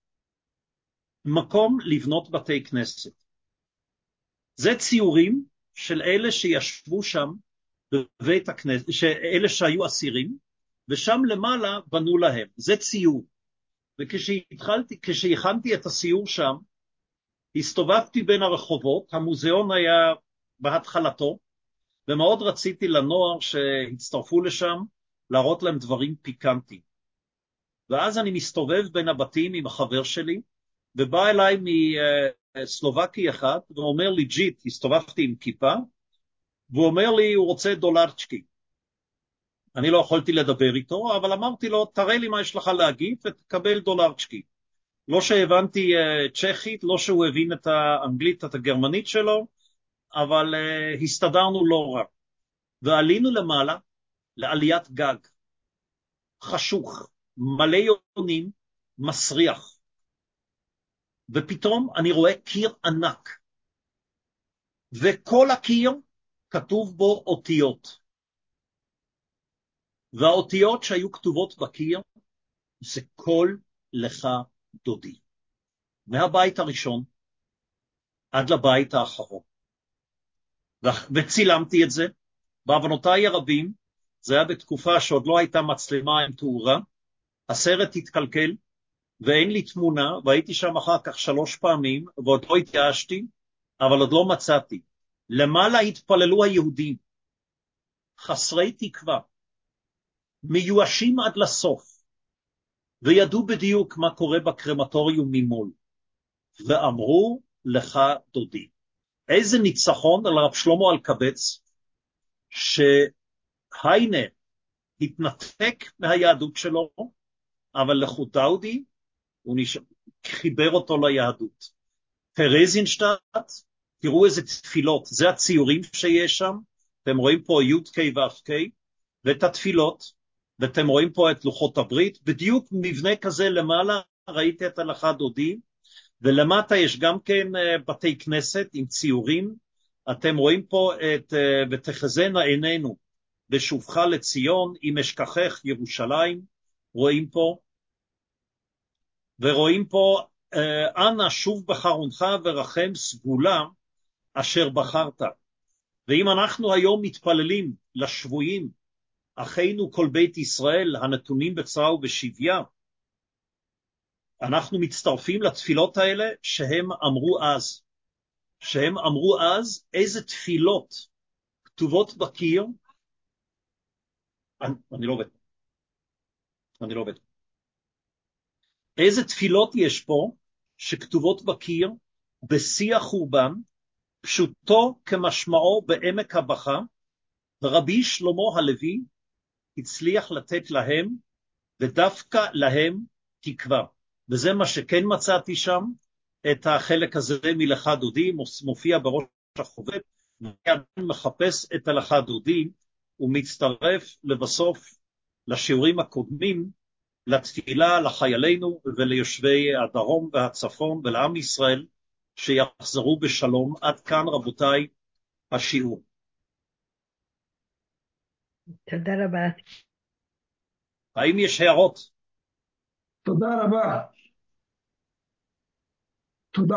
מקום לבנות בתי כנסת. זה ציורים של אלה שישבו שם בבית הכנסת, אלה שהיו אסירים, ושם למעלה בנו להם. זה ציור. וכשהתחלתי, כשהכנתי את הסיור שם, הסתובבתי בין הרחובות, המוזיאון היה בהתחלתו, ומאוד רציתי לנוער שהצטרפו לשם, להראות להם דברים פיקנטיים. ואז אני מסתובב בין הבתים עם החבר שלי, ובא אליי מסלובקי אחד, ואומר לי, ג'יט, הסתובבתי עם כיפה, והוא אומר לי, הוא רוצה דולרצ'קי. אני לא יכולתי לדבר איתו, אבל אמרתי לו, תראה לי מה יש לך להגיד, ותקבל דולרצ'קי. לא שהבנתי uh, צ'כית, לא שהוא הבין את האנגלית, את הגרמנית שלו, אבל uh, הסתדרנו לא רע. ועלינו למעלה, לעליית גג, חשוך, מלא יונים, מסריח. ופתאום אני רואה קיר ענק, וכל הקיר כתוב בו אותיות. והאותיות שהיו כתובות בקיר, זה כל לך דודי. מהבית הראשון עד לבית האחרון. וצילמתי את זה, בעוונותיי הרבים, זה היה בתקופה שעוד לא הייתה מצלמה עם תאורה, הסרט התקלקל, ואין לי תמונה, והייתי שם אחר כך שלוש פעמים, ועוד לא התייאשתי, אבל עוד לא מצאתי. למעלה התפללו היהודים, חסרי תקווה, מיואשים עד לסוף, וידעו בדיוק מה קורה בקרמטוריום ממול, ואמרו לך דודי. איזה ניצחון על הרב שלמה אלקבץ, שהיינה התנתק מהיהדות שלו, אבל לחוטאודי הוא נש... חיבר אותו ליהדות. טרזינשטט, תראו איזה תפילות, זה הציורים שיש שם, אתם רואים פה י' ק' ו' ק', ואת התפילות, ואתם רואים פה את לוחות הברית, בדיוק מבנה כזה למעלה, ראיתי את הלכה דודי, ולמטה יש גם כן בתי כנסת עם ציורים, אתם רואים פה את ותחזינה עינינו, בשובך לציון, אם אשכחך ירושלים, רואים פה, ורואים פה, אנא שוב בחרונך ורחם סגולה אשר בחרת. ואם אנחנו היום מתפללים לשבויים, אחינו כל בית ישראל הנתונים בצרה ובשביה, אנחנו מצטרפים לתפילות האלה שהם אמרו אז. שהם אמרו אז איזה תפילות כתובות בקיר. אני, אני לא עובד. אני לא עובד. איזה תפילות יש פה שכתובות בקיר בשיא החורבן, פשוטו כמשמעו בעמק הבכה, ורבי שלמה הלוי הצליח לתת להם, ודווקא להם תקווה. וזה מה שכן מצאתי שם, את החלק הזה מלך דודי, מופיע בראש החוברת, ועדיין מחפש את הלכה דודי, ומצטרף לבסוף לשיעורים הקודמים, לתפילה לחיילינו וליושבי הדרום והצפון ולעם ישראל, שיחזרו בשלום. עד כאן רבותיי השיעור. תודה רבה. האם יש הערות? תודה רבה. תודה.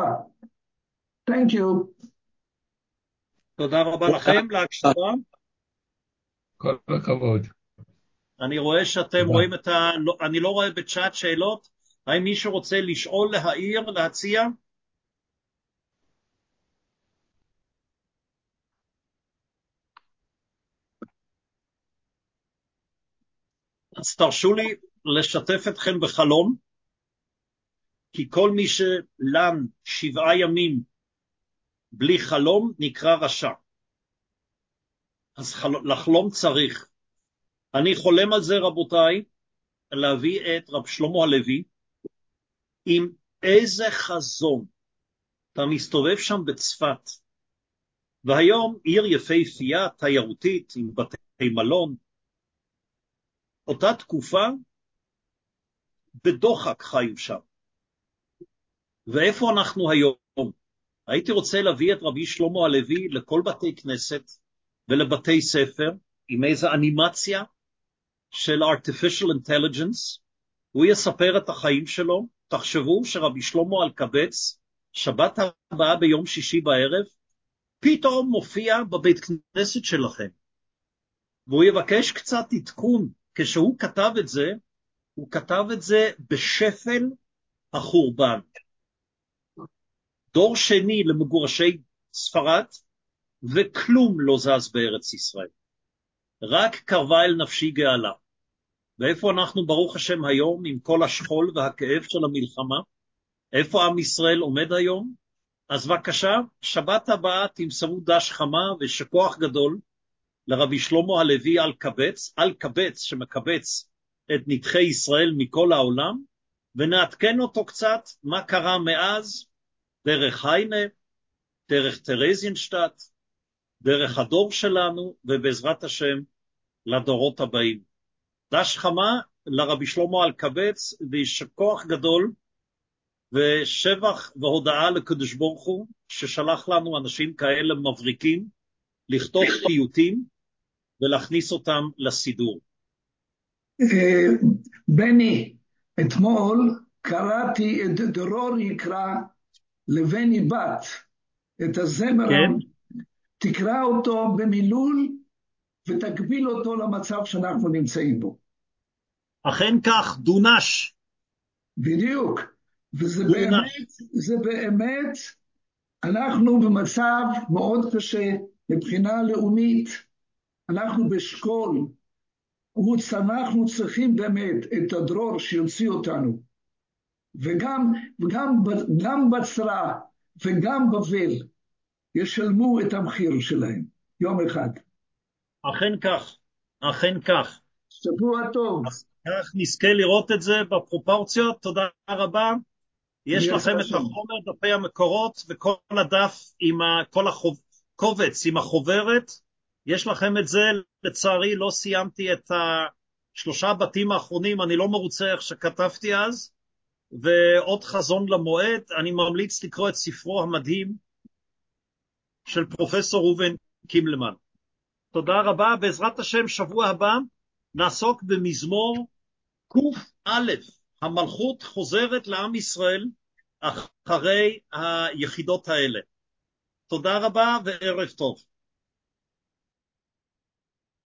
Thank you. תודה רבה לכם להקשבה. כל הכבוד. אני רואה שאתם תודה. רואים את ה... לא- אני לא רואה בצ'אט שאלות. האם מישהו רוצה לשאול, להעיר, להציע? אז תרשו לי לשתף אתכם בחלום, כי כל מי שלן שבעה ימים בלי חלום נקרא רשע. אז חל... לחלום צריך. אני חולם על זה, רבותיי, להביא את רב שלמה הלוי, עם איזה חזון. אתה מסתובב שם בצפת, והיום עיר יפהפייה, תיירותית, עם בתי מלון. אותה תקופה, בדוחק חיו שם. ואיפה אנחנו היום? הייתי רוצה להביא את רבי שלמה הלוי לכל בתי כנסת ולבתי ספר, עם איזו אנימציה של artificial intelligence. הוא יספר את החיים שלו. תחשבו שרבי שלמה אלקבץ, שבת הבאה ביום שישי בערב, פתאום מופיע בבית כנסת שלכם. והוא יבקש קצת עדכון. כשהוא כתב את זה, הוא כתב את זה בשפל החורבן. דור שני למגורשי ספרד, וכלום לא זז בארץ ישראל. רק קרבה אל נפשי גאלה. ואיפה אנחנו ברוך השם היום, עם כל השכול והכאב של המלחמה? איפה עם ישראל עומד היום? אז בבקשה, שבת הבאה תמסרו דש חמה ושכוח גדול לרבי שלמה הלוי אלקבץ, אלקבץ שמקבץ את נדחי ישראל מכל העולם, ונעדכן אותו קצת מה קרה מאז, דרך היינה, דרך טרזיינשטט, דרך הדור שלנו, ובעזרת השם לדורות הבאים. דש חמה לרבי שלמה אלקבץ, וישכוח גדול, ושבח והודעה לקדוש ברוך הוא, ששלח לנו אנשים כאלה מבריקים, לכתוב פיוטים, ולהכניס אותם לסידור. בני, אתמול קראתי את דרור יקרא לבני בת, את הזמר, כן? תקרא אותו במילול ותקביל אותו למצב שאנחנו נמצאים בו. אכן כך, דונש. בדיוק, וזה דונש. באמת, זה באמת, אנחנו במצב מאוד קשה מבחינה לאומית, אנחנו בשכול, אנחנו צריכים באמת את הדרור שיוציא אותנו, וגם, וגם, גם בצרה וגם בבל ישלמו את המחיר שלהם יום אחד. אכן כך, אכן כך. שבוע טוב. אז כך נזכה לראות את זה בפרופורציות. תודה רבה. יש לכם את החומר, דפי המקורות, וכל הדף עם ה, כל הקובץ עם החוברת. יש לכם את זה. לצערי לא סיימתי את השלושה בתים האחרונים, אני לא מרוצה איך שכתבתי אז, ועוד חזון למועד. אני ממליץ לקרוא את ספרו המדהים של פרופסור ראובן קימלמן. תודה רבה. בעזרת השם שבוע הבא נעסוק במזמור ק"א, המלכות חוזרת לעם ישראל אחרי היחידות האלה. תודה רבה וערב טוב.